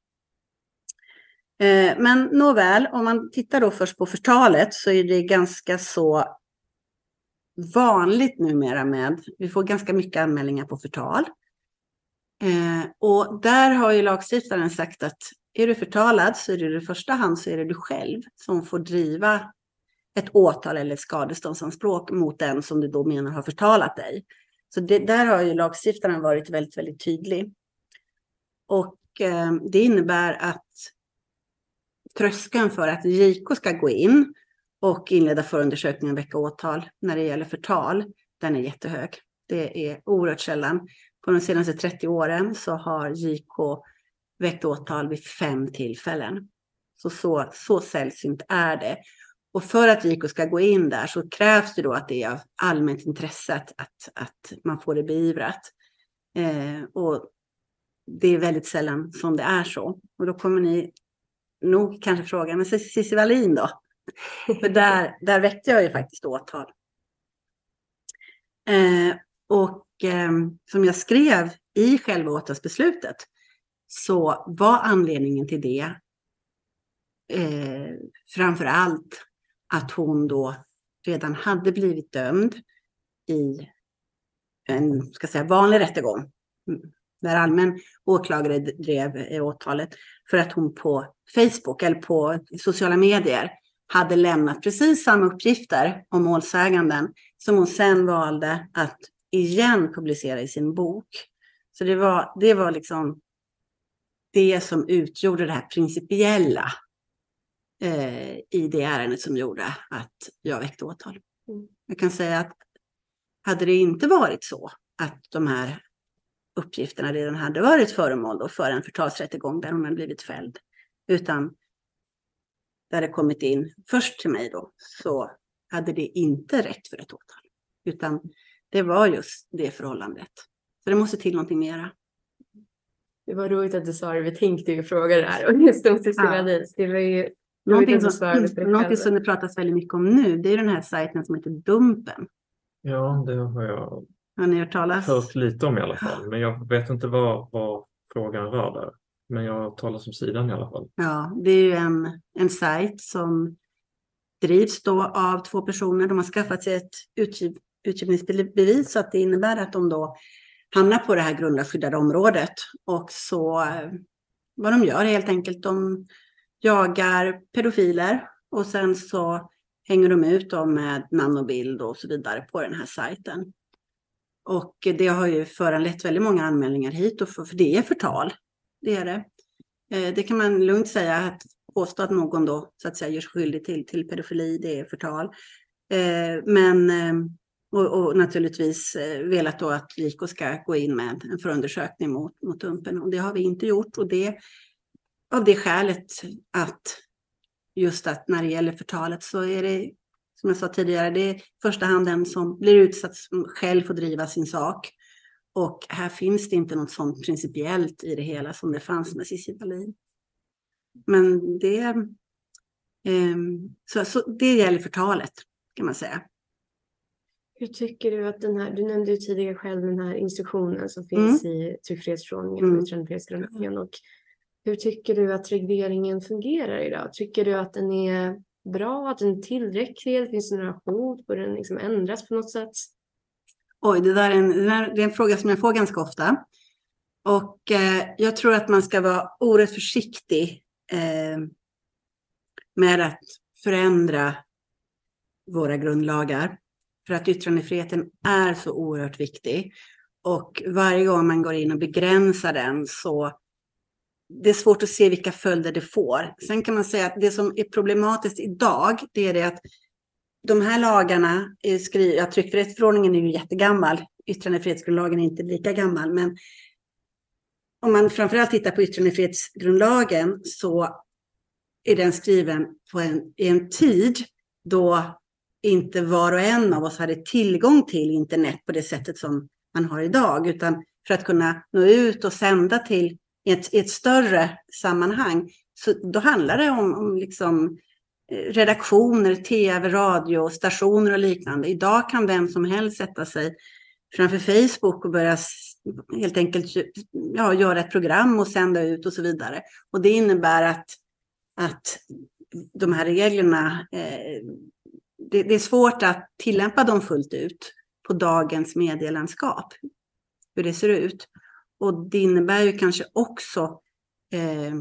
Men nåväl, om man tittar då först på förtalet så är det ganska så vanligt numera med, vi får ganska mycket anmälningar på förtal. Eh, och där har ju lagstiftaren sagt att är du förtalad så är det i första hand så är det du själv som får driva ett åtal eller ett skadeståndsanspråk mot den som du då menar har förtalat dig. Så det, där har ju lagstiftaren varit väldigt, väldigt tydlig. Och eh, det innebär att tröskeln för att J K ska gå in och inleda förundersökning och väcka åtal när det gäller förtal, den är jättehög. Det är oerhört sällan. På de senaste trettio åren så har J K väckt åtal vid fem tillfällen. Så, så, så sällsynt är det. Och för att J K ska gå in där så krävs det då att det är av allmänt intresse att, att, att man får det beivrat. Eh, och det är väldigt sällan som det är så. Och då kommer ni nog kanske fråga, men Cissi Wallin då? För där, där väckte jag ju faktiskt åtal. Eh, och eh, som jag skrev i själva åtalsbeslutet så var anledningen till det eh, framför allt att hon då redan hade blivit dömd i en ska säga, vanlig rättegång. Där allmän åklagare drev åtalet för att hon på Facebook eller på sociala medier hade lämnat precis samma uppgifter om målsäganden som hon sen valde att igen publicera i sin bok. Så det var, det var liksom det som utgjorde det här principiella eh, i det ärendet som gjorde att jag väckte åtal. Mm. Jag kan säga att hade det inte varit så att de här uppgifterna redan hade varit föremål då för en förtalsrättegång där hon hade blivit fälld, utan där det kommit in först till mig då, så hade det inte rätt för ett åtal. Utan det var just det förhållandet. Så det måste till någonting mera. Det var roligt att du sa det. Vi tänkte ju fråga det här. Och just om Cissi Wallin. Det var ju någonting som, någonting som det pratas väldigt mycket om nu. Det är den här sajten som heter Dumpen. Ja, det har jag har ni hört, talas? hört lite om i alla fall. Men jag vet inte vad, vad frågan rör där. Men jag talar som sidan i alla fall. Ja, det är ju en, en sajt som drivs då av två personer. De har skaffat sig ett utgiv, utgivningsbevis så att det innebär att de då hamnar på det här grundlagsskyddade området. Och så vad de gör helt enkelt, de jagar pedofiler och sen så hänger de ut dem med namn och bild och så vidare på den här sajten. Och det har ju föranlett väldigt många anmälningar hit, och för, för det är förtal. Det är det. Eh, det kan man lugnt säga, att påstå att någon då så att säga gör sig skyldig till, till pedofili, det är förtal. Eh, men eh, och, och naturligtvis eh, velat då att J K ska gå in med en förundersökning mot, mot Dumpen, och det har vi inte gjort, och det av det skälet att just att när det gäller förtalet så är det, som jag sa tidigare, det är i första hand den som blir utsatt som själv får driva sin sak. Och här finns det inte något sånt principiellt i det hela som det fanns med Cissi Wallin. Men det, eh, så, så det gäller förtalet, kan man säga. Hur tycker du att den här, du nämnde ju tidigare själv den här instruktionen som finns mm. i tryckfrihetsförordningen och mm. yttrandefrihetsgrundlagen. Och hur tycker du att regleringen fungerar idag? Tycker du att den är bra, att den är tillräcklig? Finns det några hot? Bör den liksom ändras på något sätt? Oj, det där är en, det där är en fråga som jag får ganska ofta. Och eh, jag tror att man ska vara oerhört försiktig eh, med att förändra våra grundlagar. För att yttrandefriheten är så oerhört viktig. Och varje gång man går in och begränsar den så det är svårt att se vilka följder det får. Sen kan man säga att det som är problematiskt idag, det är det att de här lagarna är skrivna, ja, tryckfrihetsförordningen är ju jättegammal, yttrandefrihetsgrundlagen är inte lika gammal, men om man framförallt tittar på yttrandefrihetsgrundlagen så är den skriven på en, i en tid då inte var och en av oss hade tillgång till internet på det sättet som man har idag, utan för att kunna nå ut och sända till i ett, i ett större sammanhang, så då handlar det om, om liksom redaktioner, tv, radio, stationer och liknande. Idag kan vem som helst sätta sig framför Facebook och börja helt enkelt ja, göra ett program och sända ut och så vidare. Och det innebär att, att de här reglerna, eh, det, det är svårt att tillämpa dem fullt ut på dagens medielandskap, hur det ser ut. Och det innebär ju kanske också eh,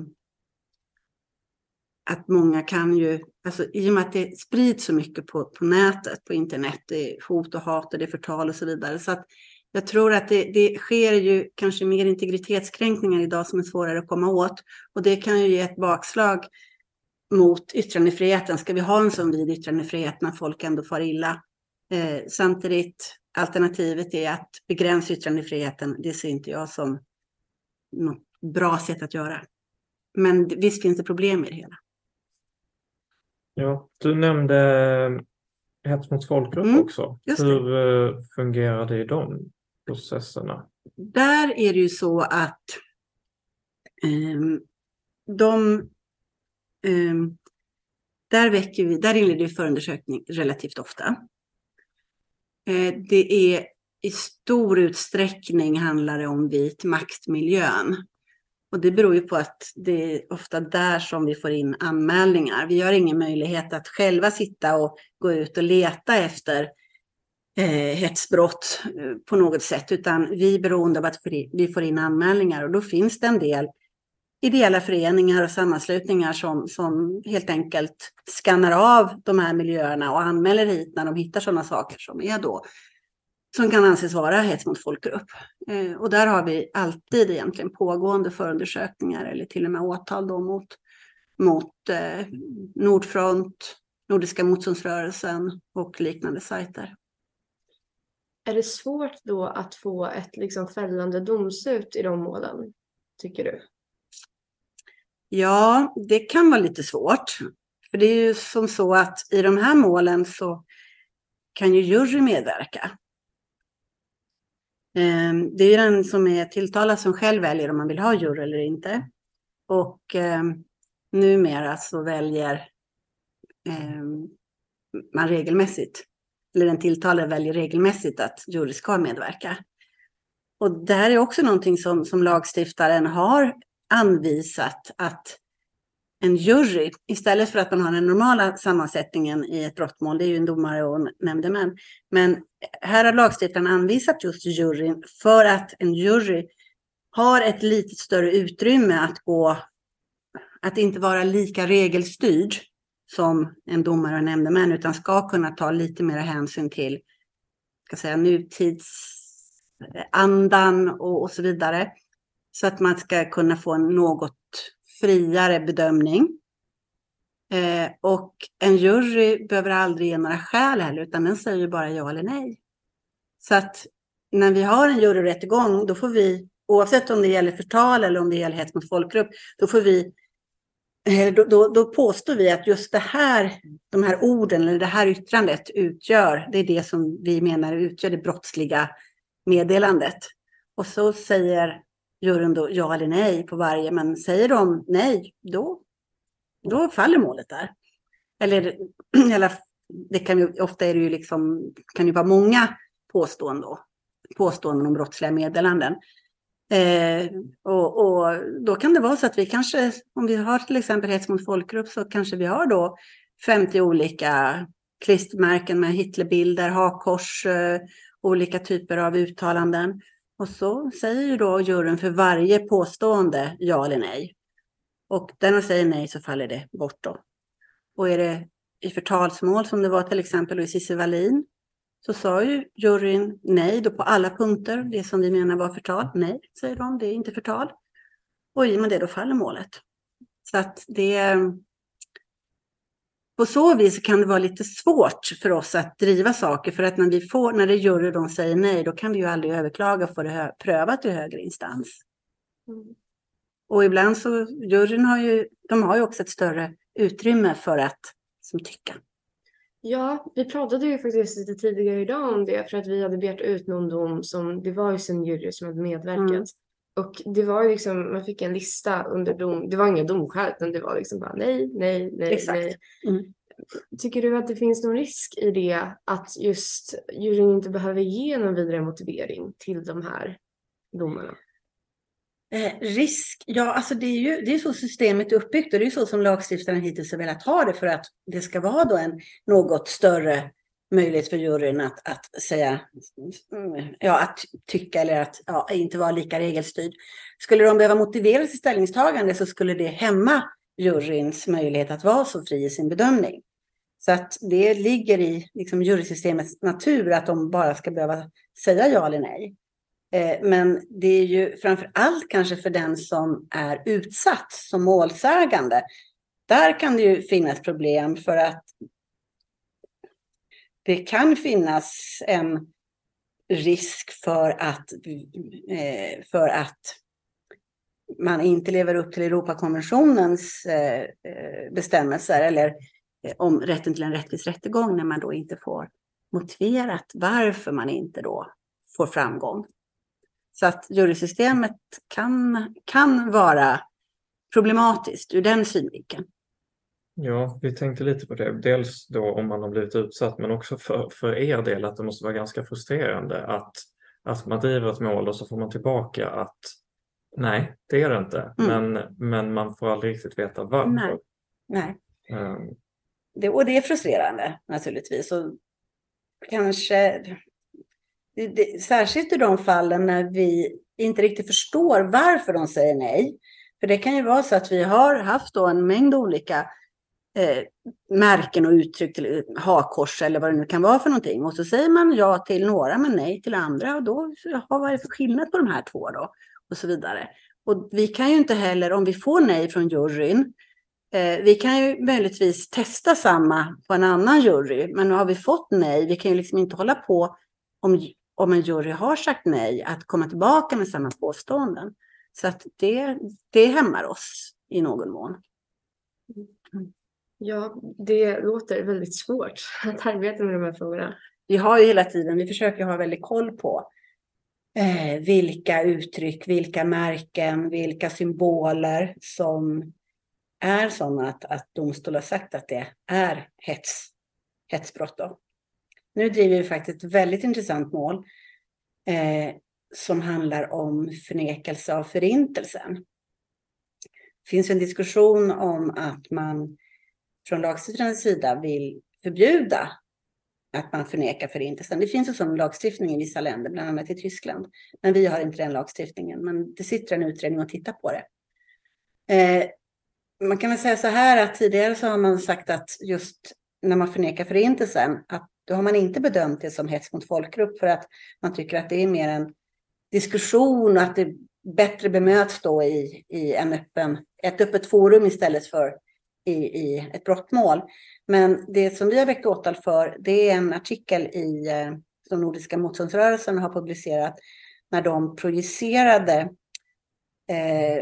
att många kan ju, alltså i och med att det sprids så mycket på, på nätet, på internet, det är hot och hat och det är förtal och så vidare. Så att jag tror att det, det sker ju kanske mer integritetskränkningar idag som är svårare att komma åt. Och det kan ju ge ett bakslag mot yttrandefriheten. Ska vi ha en sån vid yttrandefrihet när folk ändå far illa? Eh, samtidigt, alternativet är att begränsa yttrandefriheten. Det ser inte jag som något bra sätt att göra. Men visst finns det problem i det hela. Ja, du nämnde hets mot folkgrupp Mm, också. just det. Hur eh, fungerar det i de processerna? Där är det ju så att um, de um, där väcker vi, där inleder vi förundersökning relativt ofta. Uh, det är i stor utsträckning handlar det om vit maktmiljön. Och det beror ju på att det är ofta där som vi får in anmälningar. Vi har ingen möjlighet att själva sitta och gå ut och leta efter eh, hetsbrott eh, på något sätt. Utan vi är beroende av att vi får in anmälningar. Och då finns det en del ideella föreningar och sammanslutningar som, som helt enkelt skannar av de här miljöerna och anmäler hit när de hittar sådana saker som är då. Som kan anses vara hets mot folkgrupp. Eh, och där har vi alltid egentligen pågående förundersökningar eller till och med åtal då mot, mot eh, Nordfront, Nordiska motståndsrörelsen och liknande sajter. Är det svårt då att få ett liksom fällande domslut i de målen, tycker du? Ja, det kan vara lite svårt. För det är ju som så att i de här målen så kan ju jury medverka. Det är ju den som är tilltalad som själv väljer om man vill ha jury eller inte. Och eh, numera så väljer eh, man regelmässigt, eller den tilltalade väljer regelmässigt att jury ska medverka. Och det här är också någonting som, som lagstiftaren har anvisat, att en jury, istället för att man har den normala sammansättningen i ett brottmål, det är ju en domare och nämndemän, men här har lagstiftaren anvisat just juryn för att en jury har ett lite större utrymme att gå, att inte vara lika regelstyrd som en domare och nämndemän, utan ska kunna ta lite mer hänsyn till, ska säga, nutidsandan och, och så vidare, så att man ska kunna få en något friare bedömning. Eh, och en jury behöver aldrig ge några skäl heller, utan den säger bara ja eller nej. Så att när vi har en juryrättegång, då får vi, oavsett om det gäller förtal eller om det gäller hets mot folkgrupp, då får vi, eh, då, då, då påstår vi att just det här, de här orden eller det här yttrandet utgör, det är det som vi menar utgör det brottsliga meddelandet. Och så säger juryn då ja eller nej på varje, men säger de nej, då, då faller målet där. Eller, eller det kan ju, ofta är det ju liksom, kan ju vara många påståenden då, påståenden om brottsliga meddelanden. Eh, och, och då kan det vara så att vi kanske, om vi har till exempel hets mot folkgrupp, så kanske vi har då femtio olika klistermärken med Hitlerbilder, hakkors, eh, olika typer av uttalanden. Och så säger ju då juryn för varje påstående ja eller nej. Och den säger nej så faller det bort då. Och är det i förtalsmål som det var till exempel i Cissi Wallin, så sa ju juryn nej då på alla punkter. Det som vi menar var förtal, nej säger de, det är inte förtal. Och i och med det då faller målet. Så att det, på så vis kan det vara lite svårt för oss att driva saker. För att när vi får, när det jury de säger nej, då kan vi ju aldrig överklaga och få det prövat i högre instans. Mm. Och ibland så, juryn har ju, de har ju också ett större utrymme för att som tycka. Ja, vi pratade ju faktiskt lite tidigare idag om det, för att vi hade begärt ut någon dom som, det var ju en jury som hade medverkat. Mm. Och det var ju liksom, man fick en lista under dom, det var inga domskäl, utan det var liksom bara nej, nej, nej, Exakt. nej. Mm. Tycker du att det finns någon risk i det, att just juryn inte behöver ge någon vidare motivering till de här domarna? Eh, risk, ja alltså det är ju det är så systemet är uppbyggt och det är så som lagstiftaren hittills har velat ha det för att det ska vara då en något större möjlighet för juryn att, att säga, ja att tycka eller att ja, inte vara lika regelstyrd. Skulle de behöva motivera sitt ställningstagande så skulle det hämma juryns möjlighet att vara så fri i sin bedömning. Så att det ligger i liksom, jurysystemets natur att de bara ska behöva säga ja eller nej. Men det är ju framför allt kanske för den som är utsatt som målsägande. Där kan det ju finnas problem för att det kan finnas en risk för att, för att man inte lever upp till Europakonventionens bestämmelser eller om rätten till en rättvis rättegång när man då inte får motiverat varför man inte då får framgång. Så att jurysystemet kan, kan vara problematiskt ur den synvinkeln. Ja, vi tänkte lite på det. Dels då om man har blivit utsatt men också för, för er del att det måste vara ganska frustrerande att, att man driver ett mål och så får man tillbaka att nej, det är det inte. Mm. Men, men man får aldrig riktigt veta varför. Nej. Nej. Um. Det, och det är frustrerande naturligtvis. Och kanske... Det, det, särskilt i de fallen när vi inte riktigt förstår varför de säger nej. För det kan ju vara så att vi har haft då en mängd olika eh, märken och uttryck till hakors eller vad det nu kan vara för någonting. Och så säger man ja till några men nej till andra. Och då, ja, vad är det för skillnad på de här två då? Och så vidare. Och vi kan ju inte heller, om vi får nej från juryn, eh, vi kan ju möjligtvis testa samma på en annan jury. Men nu har vi fått nej, vi kan ju liksom inte hålla på om om en jury har sagt nej, att komma tillbaka med samma påståenden. Så att det, det hämmar oss i någon mån. Mm. Ja, det låter väldigt svårt att arbeta med de här frågorna. Vi har ju hela tiden, vi försöker ha väldigt koll på eh, vilka uttryck, vilka märken, vilka symboler som är sådana att, att domstol har sagt att det är hets, hetsbrott då. Nu driver vi faktiskt ett väldigt intressant mål eh, som handlar om förnekelse av förintelsen. Det finns en diskussion om att man från lagstiftarens sida vill förbjuda att man förnekar förintelsen. Det finns en sån lagstiftning i vissa länder, bland annat i Tyskland. Men vi har inte den lagstiftningen, men det sitter en utredning och tittar på det. Eh, man kan väl säga så här att tidigare så har man sagt att just när man förnekar förintelsen att då har man inte bedömt det som hets mot folkgrupp för att man tycker att det är mer en diskussion och att det bättre bemöts då i, i en öppen, ett öppet forum istället för i, i ett brottmål. Men det som vi har väckt åtal för det är en artikel i eh, som Nordiska motståndsrörelsen har publicerat när de projicerade eh,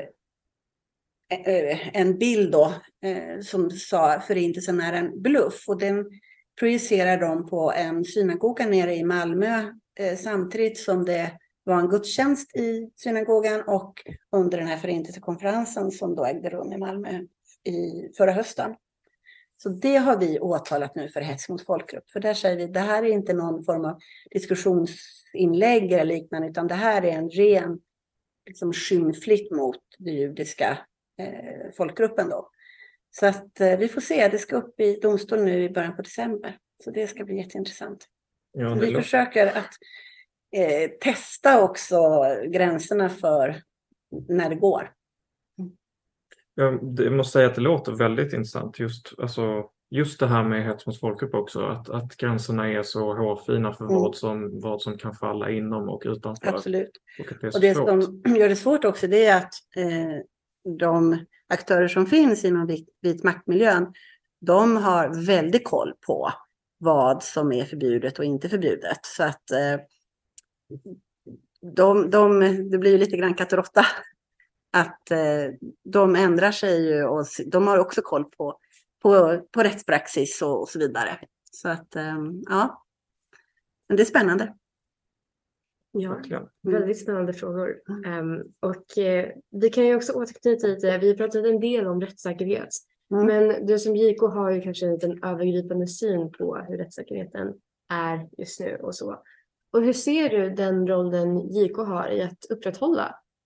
en bild då, eh, som sa förintelsen är en bluff och den projicerar de på en synagoga nere i Malmö eh, samtidigt som det var en gudstjänst i synagogan och under den här förintelsekonferensen som då ägde rum i Malmö i förra hösten. Så det har vi åtalat nu för hets mot folkgrupp. För där säger vi det här är inte någon form av diskussionsinlägg eller liknande utan det här är en ren liksom, skymfligt mot den judiska eh, folkgruppen då. Så att eh, vi får se, det ska upp i domstol nu i början på december. Så det ska bli jätteintressant. Ja, vi låter... försöker att eh, testa också gränserna för när det går. Jag måste säga att det låter väldigt intressant. Just, alltså, just det här med hets mot folkgrupp också. Att, att gränserna är så hårfina för mm. vad, som, vad som kan falla inom och utanför. Absolut. Och, det, och det som gör det svårt också det är att eh, de aktörer som finns inom vit, vit maktmiljön, de har väldigt koll på vad som är förbjudet och inte förbjudet. Så att eh, de, de, det blir lite grann katt och råtta. Att eh, de ändrar sig ju och de har också koll på, på, på rättspraxis och, och så vidare. Så att eh, ja, men det är spännande. Ja, väldigt spännande frågor. Um, och eh, vi kan ju också återknyta lite, vi har pratat en del om rättssäkerhet. Mm. Men du som J K har ju kanske en liten övergripande syn på hur rättssäkerheten är just nu och så. Och hur ser du den rollen J K har i att upprätthålla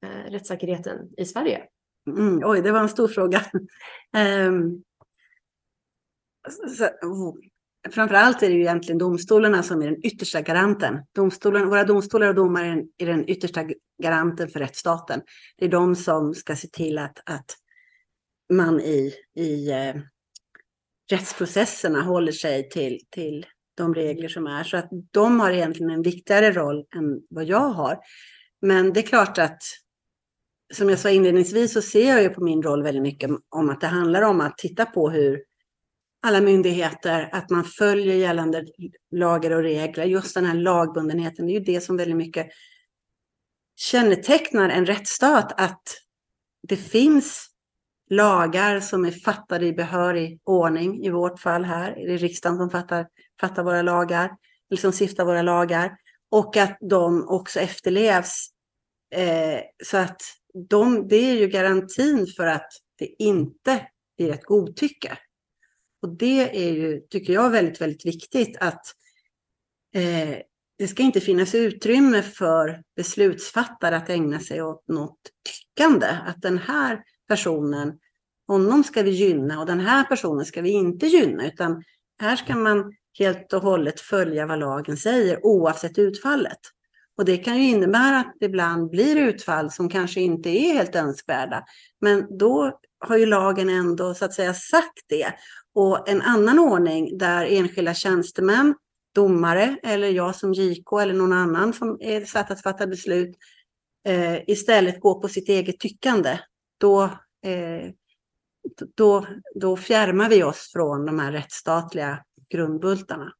eh, rättssäkerheten i Sverige? Mm, oj, det var en stor fråga. um, så, oh. Framförallt är det ju egentligen domstolarna som är den yttersta garanten. Domstolen, våra domstolar och domare är den, är den yttersta garanten för rättsstaten. Det är de som ska se till att, att man i, i eh, rättsprocesserna håller sig till, till de regler som är. Så att de har egentligen en viktigare roll än vad jag har. Men det är klart att, som jag sa inledningsvis, så ser jag ju på min roll väldigt mycket om att det handlar om att titta på hur alla myndigheter, att man följer gällande lagar och regler. Just den här lagbundenheten, det är ju det som väldigt mycket kännetecknar en rättsstat, att det finns lagar som är fattade i behörig ordning. I vårt fall här är det riksdagen som fattar, fattar våra lagar, eller som stiftar våra lagar, och att de också efterlevs. Eh, så att de, det är ju garantin för att det inte blir ett godtycke. Och det är ju, tycker jag, väldigt, väldigt viktigt, att eh, det ska inte finnas utrymme för beslutsfattare att ägna sig åt något tyckande. Att den här personen, honom ska vi gynna och den här personen ska vi inte gynna. Utan här ska man helt och hållet följa vad lagen säger oavsett utfallet. Och det kan ju innebära att det ibland blir utfall som kanske inte är helt önskvärda. Men då har ju lagen ändå så att säga sagt det. Och en annan ordning där enskilda tjänstemän, domare eller jag som J K eller någon annan som är satt att fatta beslut eh, istället går på sitt eget tyckande, då, eh, då, då fjärmar vi oss från de här rättsstatliga grundbultarna.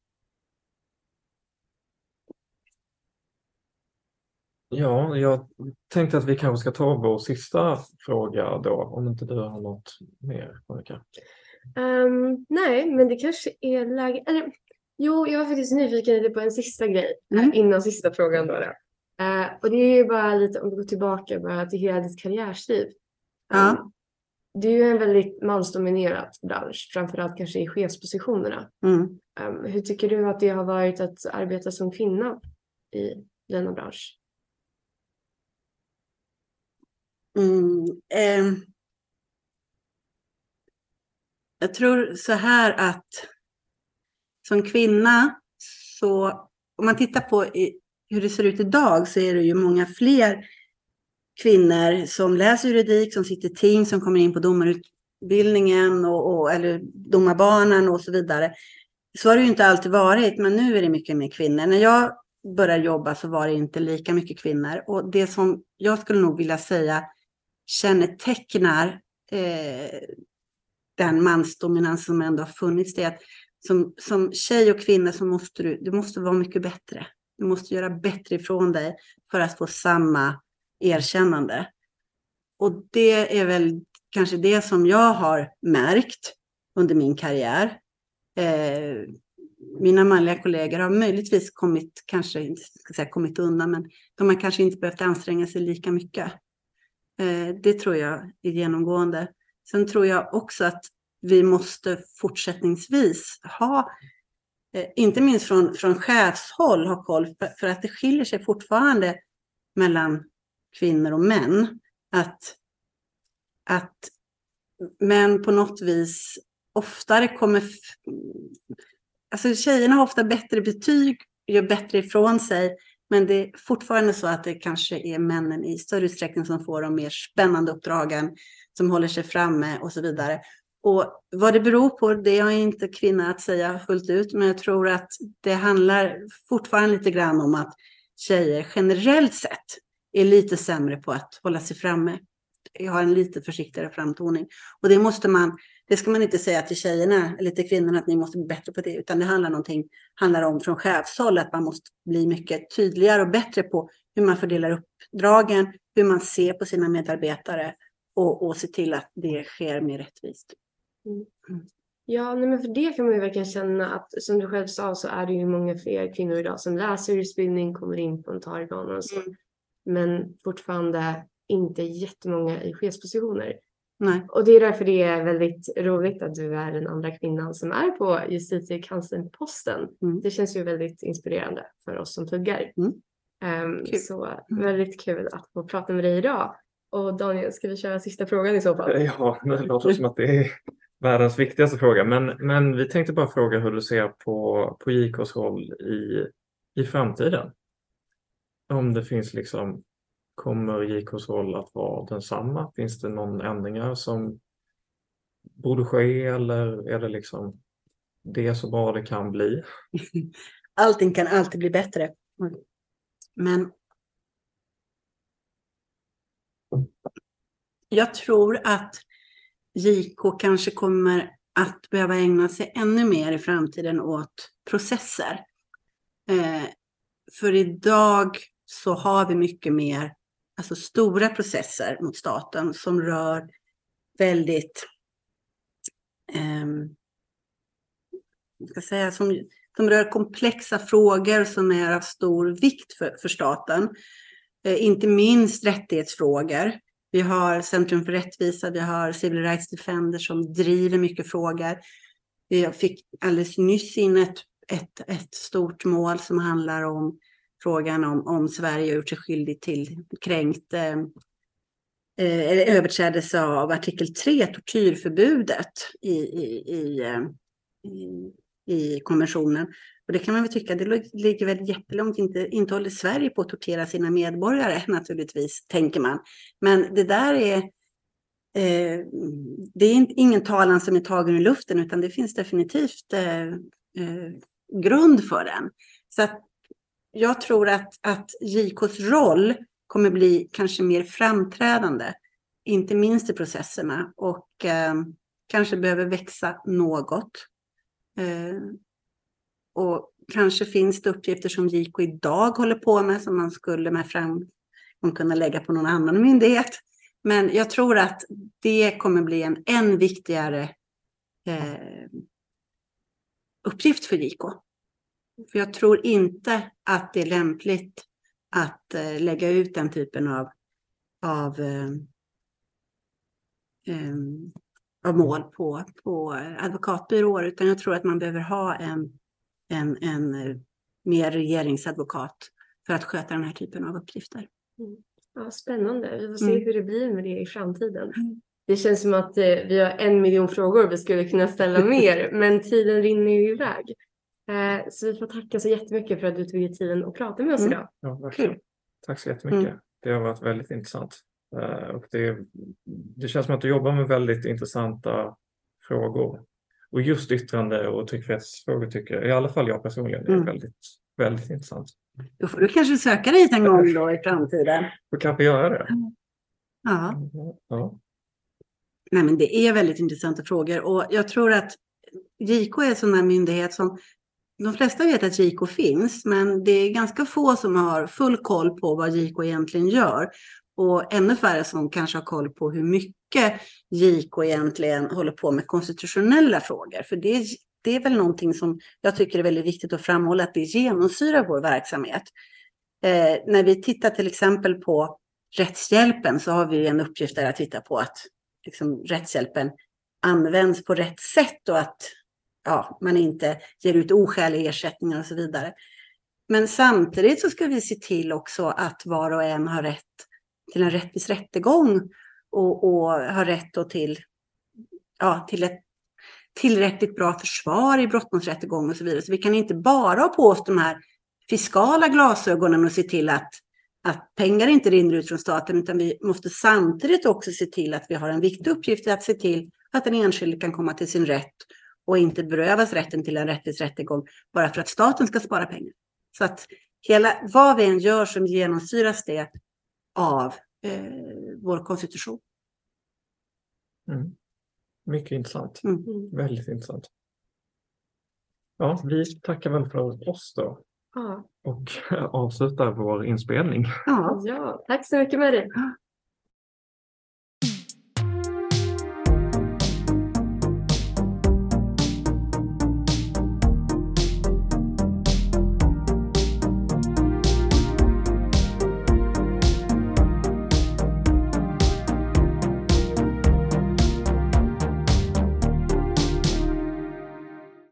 Ja, jag tänkte att vi kanske ska ta vår sista fråga då, om inte du har något mer, Monica. Um, nej, men det kanske är läge... Eller, jo, jag var faktiskt nyfiken lite på en sista grej Mm. innan sista frågan då. då. Uh, och det är ju bara lite, om du går tillbaka bara till hela ditt karriärsliv. Um, Ja. Det är ju en väldigt mansdominerad bransch, framförallt kanske i chefspositionerna. Mm. Um, hur tycker du att det har varit att arbeta som kvinna i denna bransch? Mm. Eh. Jag tror så här att som kvinna, så om man tittar på i, hur det ser ut idag, så är det ju många fler kvinnor som läser juridik, som sitter i ting, som kommer in på domarutbildningen och, och, eller domarbanan och så vidare. Så har det ju inte alltid varit, men nu är det mycket mer kvinnor. När jag började jobba så var det inte lika mycket kvinnor. Och det som jag skulle nog vilja säga kännetecknar eh, den mansdominans som ändå har funnits, det är att som, som tjej och kvinna så måste du, du måste vara mycket bättre. Du måste göra bättre ifrån dig för att få samma erkännande. Och det är väl kanske det som jag har märkt under min karriär. Eh, mina manliga kollegor har möjligtvis kommit, kanske inte ska säga kommit undan, men de har kanske inte behövt anstränga sig lika mycket. Eh, det tror jag är genomgående. Sen tror jag också att vi måste fortsättningsvis ha, eh, inte minst från, från chefshåll, ha koll, för, för att det skiljer sig fortfarande mellan kvinnor och män. Att, att män på något vis oftare kommer... F- alltså tjejerna har ofta bättre betyg, gör bättre ifrån sig. Men det är fortfarande så att det kanske är männen i större utsträckning som får de mer spännande uppdragen, som håller sig framme och så vidare. Och vad det beror på, det är jag inte kvinna att säga fullt ut. Men jag tror att det handlar fortfarande lite grann om att tjejer generellt sett är lite sämre på att hålla sig framme. Jag har en lite försiktigare framtoning. Och det måste man, det ska man inte säga till tjejerna eller till kvinnorna att ni måste bli bättre på det. Utan det handlar, någonting, handlar om från chefshåll att man måste bli mycket tydligare och bättre på hur man fördelar uppdragen, hur man ser på sina medarbetare och, och se till att det sker mer rättvist. Mm. Mm. Ja, nej, men för det kan man ju verkligen känna att, som du själv sa, så är det ju många fler kvinnor idag som läser utbildning, kommer in på notariebanan och så. Mm. Men fortfarande inte jättemånga i chefspositioner. Nej. Och det är därför det är väldigt roligt att du är den andra kvinnan som är på justitiekanslerposten. Mm. Det känns ju väldigt inspirerande för oss som pluggar. Mm. Um, Kul. så väldigt kul att få prata med dig idag. Och Daniel, ska vi köra sista frågan i så fall? Ja, det låter som att det är världens viktigaste fråga. Men, men vi tänkte bara fråga hur du ser på, på J K:s roll i, i framtiden. Om det finns liksom, kommer J K:s roll att vara densamma? Finns det någon ändringar som borde ske, eller är det liksom det så bra det kan bli? Allting kan alltid bli bättre. Men jag tror att J K kanske kommer att behöva ägna sig ännu mer i framtiden åt processer. Eh, för idag så har vi mycket mer, alltså stora processer mot staten som rör väldigt, eh, ska säga, som, som rör komplexa frågor som är av stor vikt för, för staten. Eh, inte minst rättighetsfrågor. Vi har Centrum för rättvisa, vi har Civil Rights Defender som driver mycket frågor. Vi fick alldeles nyss in ett, ett, ett stort mål som handlar om frågan om, om Sverige har gjort sig skyldig till kränkt eh, eller överträdelse av artikel tre, tortyrförbudet i, i, i, i, i konventionen. Och det kan man väl tycka, det ligger väl jättelångt, inte, inte håller Sverige på att tortera sina medborgare naturligtvis, tänker man. Men det där är, eh, det är ingen talan som är tagen i luften, utan det finns definitivt eh, eh, grund för den. Så att jag tror att, att J K:s roll kommer bli kanske mer framträdande, inte minst i processerna, och eh, kanske behöver växa något. Eh, och kanske finns det uppgifter som J K idag håller på med som man skulle med fram kunna lägga på någon annan myndighet. Men jag tror att det kommer bli en än viktigare eh, uppgift för J K. För jag tror inte att det är lämpligt att eh, lägga ut den typen av, av, eh, eh, av mål på, på advokatbyråer, utan jag tror att man behöver ha en, en, en eh, mer regeringsadvokat för att sköta den här typen av uppgifter. Mm. Ja, spännande. Vi får se Mm. hur det blir med det i framtiden. Det känns som att eh, vi har en miljon frågor vi skulle kunna ställa mer, men tiden rinner ju iväg. Eh, så vi får tacka så jättemycket för att du tog dig tiden och pratade med oss Mm. idag. Ja, verkligen. Tack så jättemycket. Mm. Det har varit väldigt intressant. Uh, och det, det känns som att du jobbar med väldigt intressanta frågor. Och just yttrande- och tryckfrihetsfrågor tycker jag, i alla fall jag personligen, är Mm. väldigt, väldigt intressant. Då får du kanske söka dig en gång då i framtiden. Du kanske göra det. Ja. Ja. Nej, men det är väldigt intressanta frågor, och jag tror att J K är en sån här myndighet som de flesta vet att J K finns, men det är ganska få som har full koll på vad J K egentligen gör, och ännu färre som kanske har koll på hur mycket J K egentligen håller på med konstitutionella frågor. För det, det är väl någonting som jag tycker är väldigt viktigt att framhålla, att det genomsyrar vår verksamhet. Eh, när vi tittar till exempel på rättshjälpen, så har vi en uppgift där att titta på att liksom, rättshjälpen används på rätt sätt, och att ja, man inte ger ut oskäliga ersättningar och så vidare. Men samtidigt så ska vi se till också att var och en har rätt till en rättvis rättegång, och, och har rätt och till, ja, till ett tillräckligt bra försvar i brottmålsrättegång och så vidare. Så vi kan inte bara ha på oss de här fiskala glasögonen och se till att, att pengar inte rinner ut från staten, utan vi måste samtidigt också se till att vi har en viktig uppgift att se till att den enskilde kan komma till sin rätt och inte berövas rätten till en rättvis rättegång bara för att staten ska spara pengar. Så att hela, vad vi än gör, som genomsyras det av eh, vår konstitution. Mm. Mycket intressant. Mm. Väldigt intressant. Ja, vi tackar väl för oss då. Ja. Och avslutar vår inspelning. Ja. Ja, tack så mycket Marie.